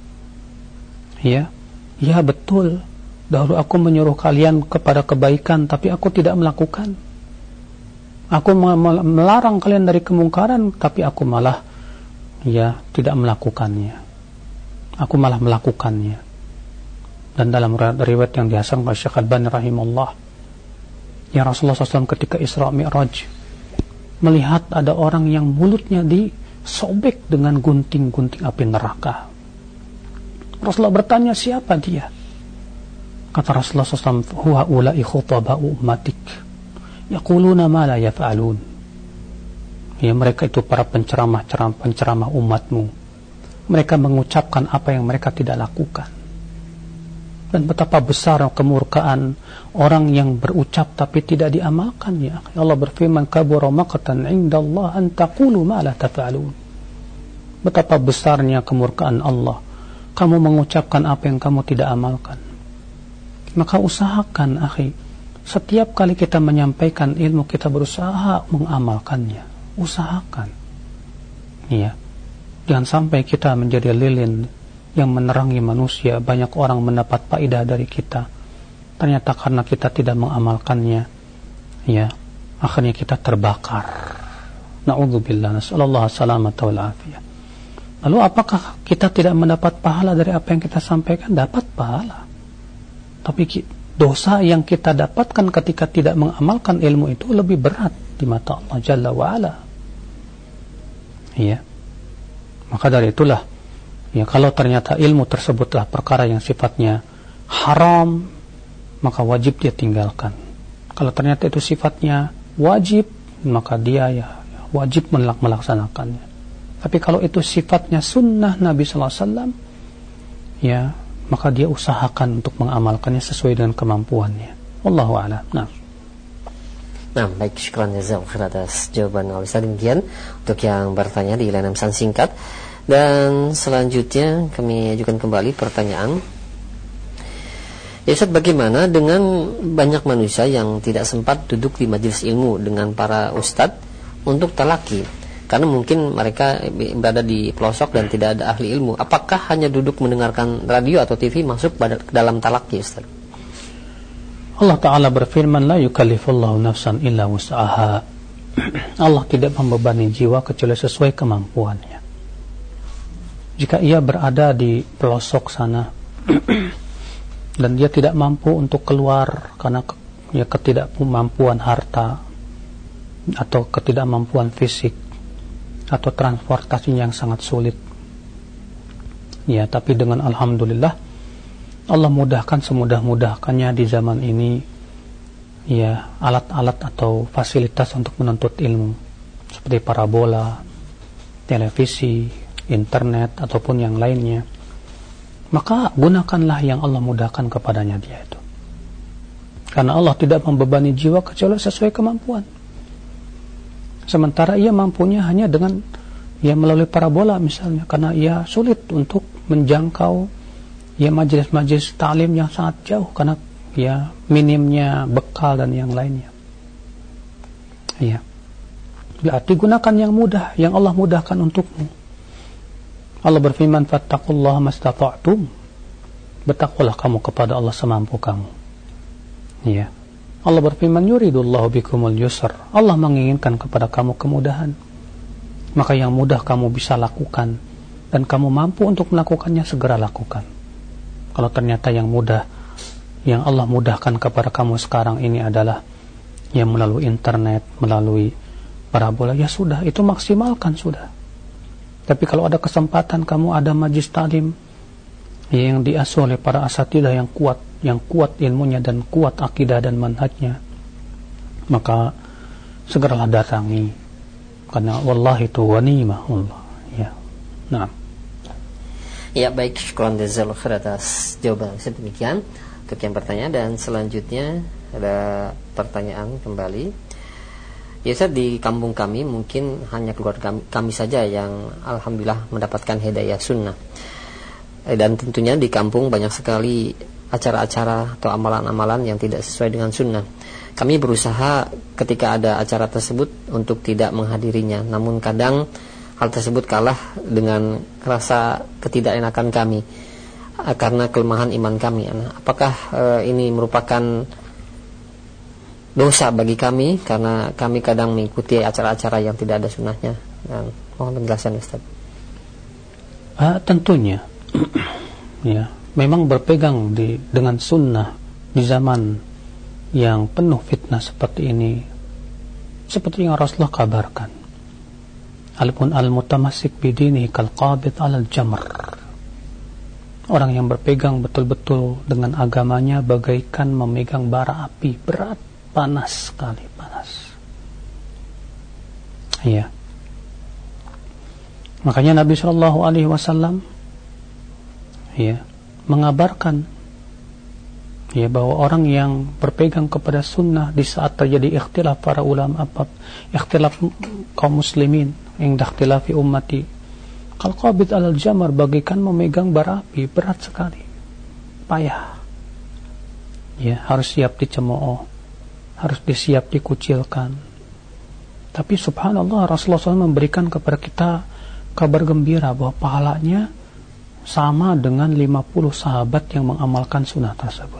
Ya, betul. Dahulu aku menyuruh kalian kepada kebaikan, tapi aku tidak melakukan. Aku melarang kalian dari kemungkaran, tapi aku malah tidak melakukannya. Aku malah melakukannya. Dan dalam riwayat yang dihasankan oleh Syekh Al-Albani rahimahullah, yang Rasulullah SAW ketika Isra Mi'raj melihat ada orang yang mulutnya disobek dengan gunting-gunting api neraka. Rasulullah bertanya, siapa dia? Kata Rasulullah SAW, "Huwa ulai khutaba'u ummatik, yaquluna ma la yaf'alun." Ya, mereka itu para penceramah umatmu. Mereka mengucapkan apa yang mereka tidak lakukan. Dan betapa besar kemurkaan orang yang berucap tapi tidak diamalkan. Ya, Allah berfirman, "Kabura maqtan 'indallah an taqulu ma la taf'alun." Betapa besarnya kemurkaan Allah, kamu mengucapkan apa yang kamu tidak amalkan. Maka usahakan, akhi, setiap kali kita menyampaikan ilmu, kita berusaha mengamalkannya. Usahakan. Iya. Jangan sampai kita menjadi lilin yang menerangi manusia. Banyak orang mendapat faedah dari kita, ternyata karena kita tidak mengamalkannya, ya, akhirnya kita terbakar. Na'udzubillah, nasallallahu salamata wal afiyah. Lalu apakah kita tidak mendapat pahala dari apa yang kita sampaikan? Dapat pahala. Tapi dosa yang kita dapatkan ketika tidak mengamalkan ilmu itu lebih berat di mata Allah Jalla wa'ala. Ya. Maka dari itulah, ya, kalau ternyata ilmu tersebutlah perkara yang sifatnya haram, maka wajib dia tinggalkan. Kalau ternyata itu sifatnya wajib, maka dia wajib melaksanakannya. Tapi kalau itu sifatnya sunnah Nabi SAW, ya, maka dia usahakan untuk mengamalkannya sesuai dengan kemampuannya. Wallahu a'lam. Nah, baik, syukran jazakallahu atas jawaban Ustaz. Demikian untuk yang bertanya di layanan pesan singkat. Dan selanjutnya kami ajukan kembali pertanyaan. Ya Ustaz, bagaimana dengan banyak manusia yang tidak sempat duduk di majelis ilmu dengan para ustadz untuk talaki? Karena mungkin mereka berada di pelosok dan tidak ada ahli ilmu. Apakah hanya duduk mendengarkan radio atau TV masuk dalam talaki, Ustaz? Allah Ta'ala berfirman, "La yukallifullahu nafsan illa wus'aha." Allah tidak membebani jiwa kecuali sesuai kemampuannya. Jika ia berada di pelosok sana dan dia tidak mampu untuk keluar karena ketidakmampuan harta atau ketidakmampuan fisik atau transportasi yang sangat sulit, ya, tapi dengan alhamdulillah Allah mudahkan semudah-mudahkannya di zaman ini, ya, alat-alat atau fasilitas untuk menuntut ilmu seperti parabola, televisi, internet ataupun yang lainnya. Maka gunakanlah yang Allah mudahkan kepadanya dia itu, karena Allah tidak membebani jiwa kecuali sesuai kemampuan. Sementara ia mampunya hanya dengan melalui parabola misalnya, karena ia sulit untuk menjangkau majelis-majelis ta'lim yang sangat jauh karena minimnya bekal dan yang lainnya. Ya, berarti gunakan yang mudah, yang Allah mudahkan untukmu. Allah berfirman, "Fattaqullaha mastata'tum." Bertakwalah kamu kepada Allah semampu kamu. Ya. Allah berfirman, "Yuridullahu bikumul yusr." Allah menginginkan kepada kamu kemudahan. Maka yang mudah kamu bisa lakukan dan kamu mampu untuk melakukannya, segera lakukan. Kalau ternyata yang mudah yang Allah mudahkan kepada kamu sekarang ini adalah melalui internet, melalui parabola, ya sudah, itu maksimalkan sudah. Tapi kalau ada kesempatan kamu ada majlis taklim yang diasuh oleh para asatidzah yang kuat ilmunya dan kuat akidah dan manhajnya, maka segeralah datangi, karena wallahi itu ghanimah Allah. Ya. Nah. Ya, baik, syukran jazakallahu khair atas jawaban sedemikian untuk yang bertanya. Dan selanjutnya ada pertanyaan kembali. Ya Ustaz, di kampung kami mungkin hanya keluarga kami saja yang alhamdulillah mendapatkan hidayah sunnah. Dan tentunya di kampung banyak sekali acara-acara atau amalan-amalan yang tidak sesuai dengan sunnah. Kami berusaha ketika ada acara tersebut untuk tidak menghadirinya, namun kadang hal tersebut kalah dengan rasa ketidakenakan kami karena kelemahan iman kami. Apakah ini merupakan dosa bagi kami karena kami kadang mengikuti acara-acara yang tidak ada sunnahnya? Dan mohon penjelasan Ustaz. Tentunya ya, memang berpegang dengan sunnah di zaman yang penuh fitnah seperti ini, seperti yang Rasulullah kabarkan, alpun al-mutamassik bidinihi kal-qabid alal jamr. Orang yang berpegang betul-betul dengan agamanya bagaikan memegang bara api berat, panas sekali, panas. Ya. Makanya Nabi SAW ya mengabarkan ya bahwa orang yang berpegang kepada sunnah di saat terjadi ikhtilaf para ulama, ikhtilaf kaum muslimin, inda ikhtilafi ummati, kal qabid alal jamar, bagaikan memegang bara api berat sekali, payah. Ya, harus siap dicemooh, harus disiap dikucilkan. Tapi subhanallah, Rasulullah SAW memberikan kepada kita kabar gembira bahwa pahalanya sama dengan 50 sahabat yang mengamalkan sunnah tersebut.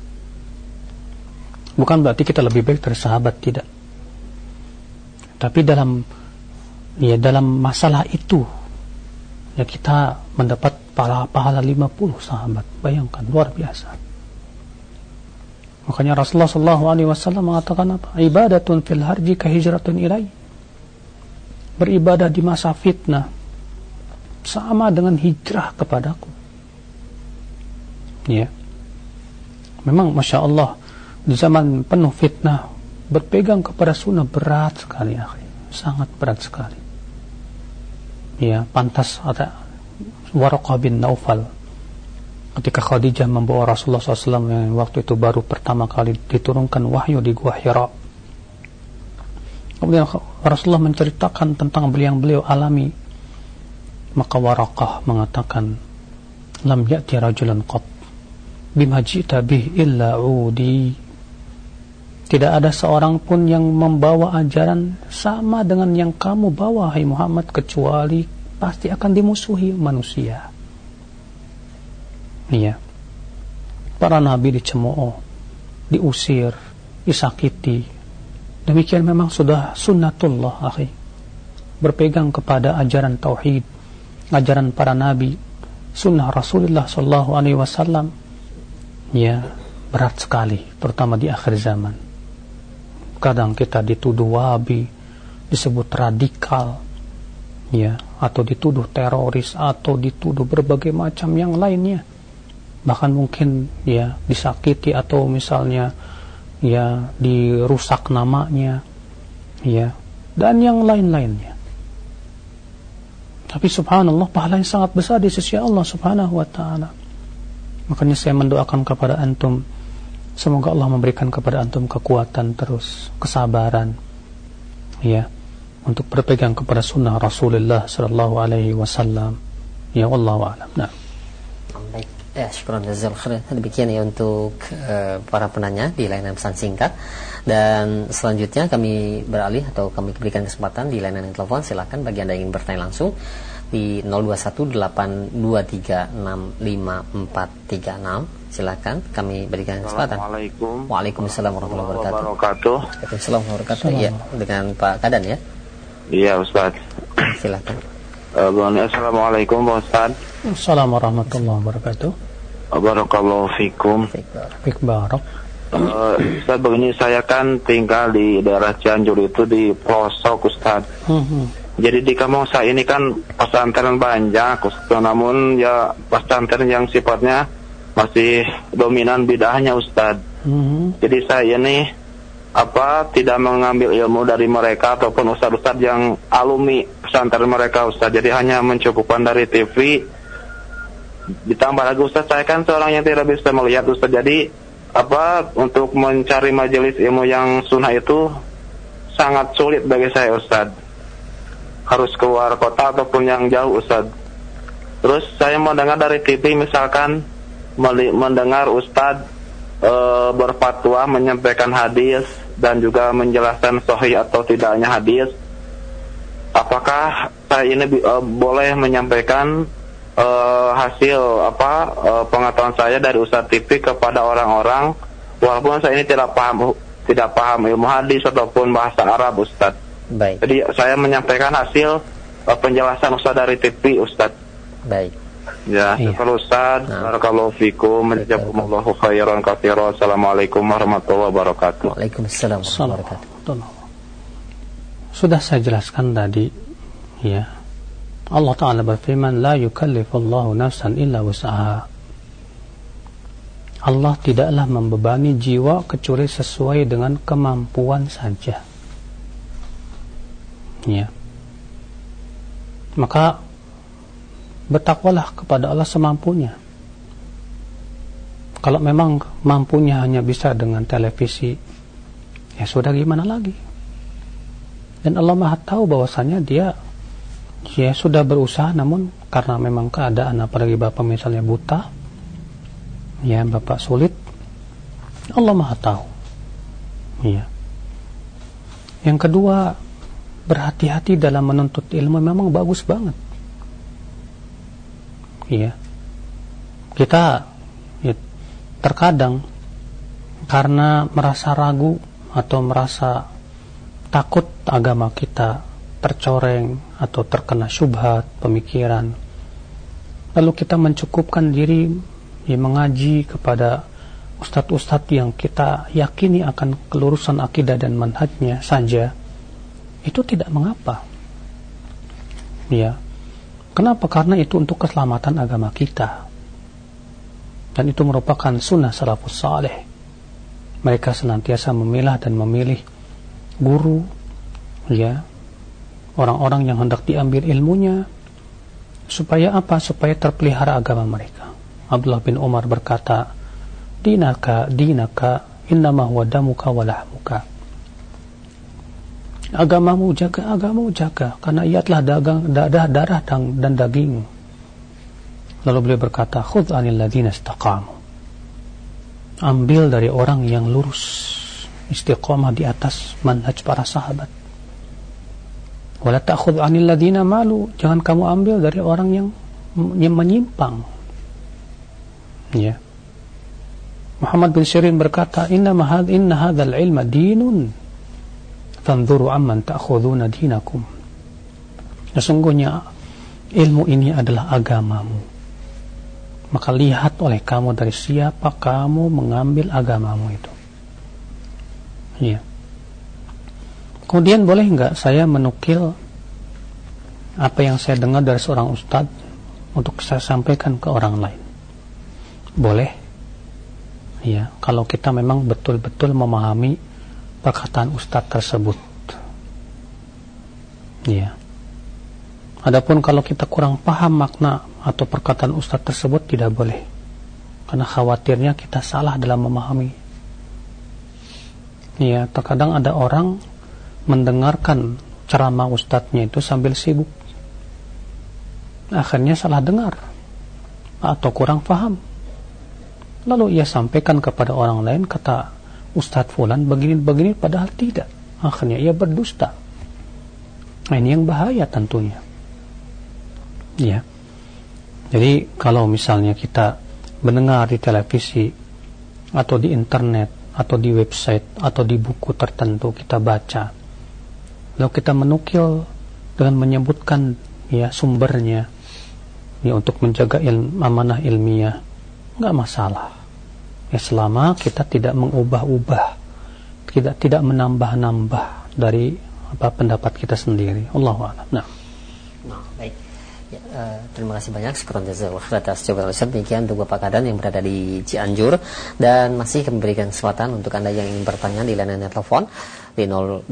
Bukan berarti kita lebih baik dari sahabat, tidak. Tapi dalam masalah itu ya kita mendapat pahala 50 sahabat. Bayangkan, luar biasa. Makanya Rasulullah SAW mengatakan apa? Ibadatun fil harji ka hijratun ilai. Beribadah di masa fitnah sama dengan hijrah kepadaku. Ya. Memang Masya Allah, di zaman penuh fitnah berpegang kepada sunnah berat sekali, akhi. Sangat berat sekali. Ya, pantas ada Waraqah bin Naufal ketika Khadijah membawa Rasulullah SAW yang waktu itu baru pertama kali diturunkan wahyu di Gua Hira. Kemudian Rasulullah menceritakan tentang beliau alami, maka Waraqah mengatakan, lam ya'ti rajulan qat bima ji'ta bih illa udi. Tidak ada seorang pun yang membawa ajaran sama dengan yang kamu bawa, hai Muhammad, kecuali pasti akan dimusuhi manusia. Iya. Para nabi dicemooh, diusir, disakiti. Demikian memang sudah sunnatullah, akhi. Berpegang kepada ajaran tauhid, ajaran para nabi, sunnah Rasulullah SAW, ya, berat sekali, terutama di akhir zaman. Kadang kita dituduh wahabi, disebut radikal, ya, atau dituduh teroris, atau dituduh berbagai macam yang lainnya. Bahkan mungkin ya disakiti atau misalnya ya dirusak namanya, ya, dan yang lain-lainnya. Tapi subhanallah, pahala yang sangat besar di sisi Allah Subhanahu wa ta'ala. Makanya saya mendoakan kepada antum, semoga Allah memberikan kepada antum kekuatan terus, kesabaran, ya, untuk berpegang kepada sunnah Rasulullah sallallahu alaihi wasallam. Ya, wallahu a'lam. Nah. Baik, syukran jazakallahu khair. Demikian ya untuk para penanya di layanan pesan singkat. Dan selanjutnya kami beralih atau kami berikan kesempatan di layanan telepon. Silakan bagi Anda yang ingin bertanya langsung di 0218236543. Silakan kami berikan kesempatan. Assalamualaikum. Waalaikumsalam warahmatullahi wabarakatuh. Waalaikumsalam warahmatullahi wabarakatuh. Ya, dengan Pak Kadan ya. Iya, Ustaz. Silakan. Assalamualaikum Pak Ustaz. Assalamualaikum warahmatullahi wabarakatuh. Barakallahu fikum. Baik, barak. Ustaz, begini, saya kan tinggal di daerah Cianjur itu di pelosok, Ustaz. Jadi di kampung saya ini kan pesantren banyak, Ustaz, namun ya pesantren yang sifatnya masih dominan bid'ahnya, Ustaz. Jadi saya ini tidak mengambil ilmu dari mereka ataupun ustaz-ustaz yang alumni pesantren mereka, Ustaz. Jadi hanya mencukupkan dari TV. Ditambah lagi, Ustaz, saya kan seorang yang tidak bisa melihat, Ustaz. Jadi untuk mencari majelis ilmu yang sunnah itu sangat sulit bagi saya, Ustaz. Harus keluar kota ataupun yang jauh, Ustaz. Terus saya mau dengar dari TV, misalkan mendengar Ustaz berfatwa menyampaikan hadis dan juga menjelaskan sahih atau tidaknya hadis. Apakah saya ini boleh menyampaikan hasil pengetahuan saya dari Ustaz TV kepada orang-orang, walaupun saya ini tidak paham ilmu hadis ataupun bahasa Arab, Ustaz. Baik. Jadi saya menyampaikan hasil penjelasan Ustaz dari TV, Ustaz. Baik. Ya, kalau Ustaz, barakallahu fikum, jazakumullahu khairan katsiran. Assalamualaikum warahmatullahi wabarakatuh. Waalaikumsalam warahmatullahi wabarakatuh. Sudah saya jelaskan tadi, ya. Allah Ta'ala berfirman, la yukallifullahu nafsan illa wus'aha. Allah tidaklah membebani jiwa kecuali sesuai dengan kemampuan saja. Ya. Maka bertakwalah kepada Allah semampunya. Kalau memang mampunya hanya bisa dengan televisi, ya sudah, gimana lagi. Dan Allah Maha tahu bahwasanya dia sudah berusaha, namun karena memang keadaan, apalagi bapak misalnya buta, ya bapak sulit, Allah Maha tahu. Ya. Yang kedua, berhati-hati dalam menuntut ilmu memang bagus banget. Ya. Kita terkadang karena merasa ragu atau merasa takut agama kita tercoreng atau terkena syubhat pemikiran, lalu kita mencukupkan diri mengaji kepada ustadz-ustadz yang kita yakini akan kelurusan akidah dan manhajnya saja, itu tidak mengapa. Ya. Kenapa? Karena itu untuk keselamatan agama kita, dan itu merupakan sunnah salafus saleh. Mereka senantiasa memilah dan memilih guru, ya, orang-orang yang hendak diambil ilmunya, supaya apa? Supaya terpelihara agama mereka. Abdullah bin Umar berkata, dinaka innama huwa damuka wa lahmuka. Agamamu jaga, karena ia telah darah dan daging. Lalu beliau berkata, khudh anil ladzina istaqamu. Ambil dari orang yang lurus, istiqamah di atas manhaj para sahabat. Wala ta'khudh 'anil ladzina malu, jangan kamu ambil dari orang yang menyimpang. Ya. Muhammad bin Sirin berkata, inna hadzal ilma dinun, fanzuru amman ta'khuduna dinakum. Sesungguhnya ilmu ini adalah agamamu, maka lihat oleh kamu dari siapa kamu mengambil agamamu itu. Ya. Kemudian boleh enggak saya menukil apa yang saya dengar dari seorang ustadz untuk saya sampaikan ke orang lain? Boleh. Ya, kalau kita memang betul-betul memahami perkataan ustadz tersebut. Ya. Adapun kalau kita kurang paham makna atau perkataan ustadz tersebut, tidak boleh. Karena khawatirnya kita salah dalam memahami. Ya, terkadang ada orang mendengarkan ceramah ustadznya itu sambil sibuk, akhirnya salah dengar atau kurang paham, lalu ia sampaikan kepada orang lain, kata Ustadz Fulan begini-begini, padahal tidak, akhirnya ia berdusta. Nah, ini yang bahaya tentunya. Ya, jadi kalau misalnya kita mendengar di televisi atau di internet atau di website atau di buku tertentu kita baca, lalu kita menukil dengan menyebutkan ya sumbernya, ya untuk menjaga amanah ilmiah, nggak masalah. Ya, selama kita tidak mengubah-ubah, tidak menambah-nambah dari pendapat kita sendiri. Allahu a'lam. Nah, baik. Ya, terima kasih banyak syukran jazakallahu khairan atas jawaban Ustaz. Demikian untuk Bapak Kadan yang berada di Cianjur, dan masih kami berikan kesempatan untuk Anda yang ingin bertanya di layanan telepon di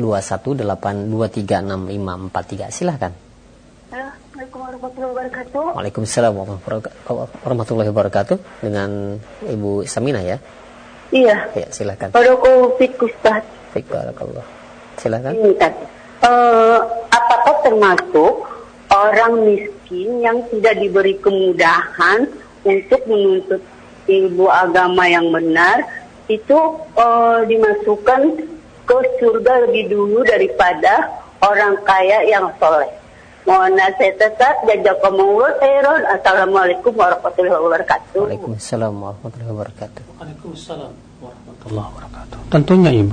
0218236543. Silahkan. Assalamualaikum warahmatullahi wabarakatuh. Waalaikumsalam warahmatullahi wabarakatuh. Dengan Ibu Samina ya? Iya. Ya, silakan. Barakallahu fiik Ustaz. Baik, barakallah. Silakan. Apakah termasuk orang miskin yang tidak diberi kemudahan untuk menuntut ilmu agama yang benar itu dimasukkan ke surga lebih dulu daripada orang kaya yang soleh? Mohon nasihat Ustaz, jazakumullah khairan. Assalamualaikum warahmatullahi wabarakatuh. Waalaikumsalam warahmatullahi wabarakatuh. Waalaikumsalam warahmatullahi wabarakatuh. Tentunya Ibu,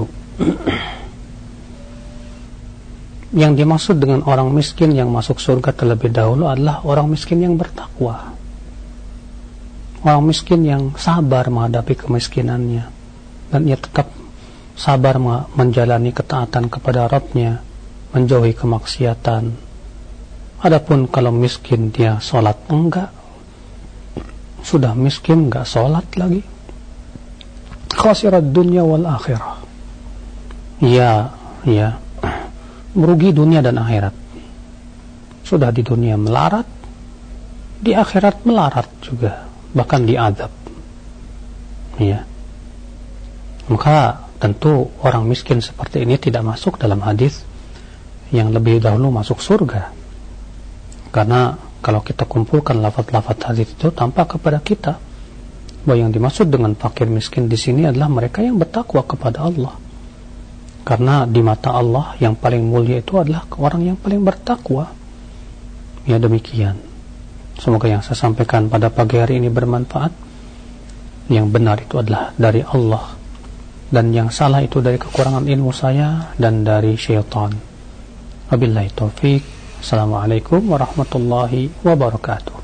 yang dimaksud dengan orang miskin yang masuk surga terlebih dahulu adalah orang miskin yang bertakwa, orang miskin yang sabar menghadapi kemiskinannya, dan ia tetap sabar menjalani ketaatan kepada Rabb-Nya, menjauhi kemaksiatan. Adapun kalau miskin dia sholat enggak, sudah miskin enggak sholat lagi, khasirat dunya wal akhirah. Ya, merugi dunia dan akhirat. Sudah di dunia melarat, di akhirat melarat juga, bahkan diazab. Ya. Maka tentu orang miskin seperti ini tidak masuk dalam hadis yang lebih dahulu masuk surga. Karena kalau kita kumpulkan lafaz-lafaz hadis itu tampak kepada kita bahwa yang dimaksud dengan fakir miskin di sini adalah mereka yang bertakwa kepada Allah. Karena di mata Allah yang paling mulia itu adalah orang yang paling bertakwa. Ya, demikian. Semoga yang saya sampaikan pada pagi hari ini bermanfaat. Yang benar itu adalah dari Allah, dan yang salah itu dari kekurangan ilmu saya dan dari syaitan. Wabillahi taufik. Assalamualaikum warahmatullahi wabarakatuh.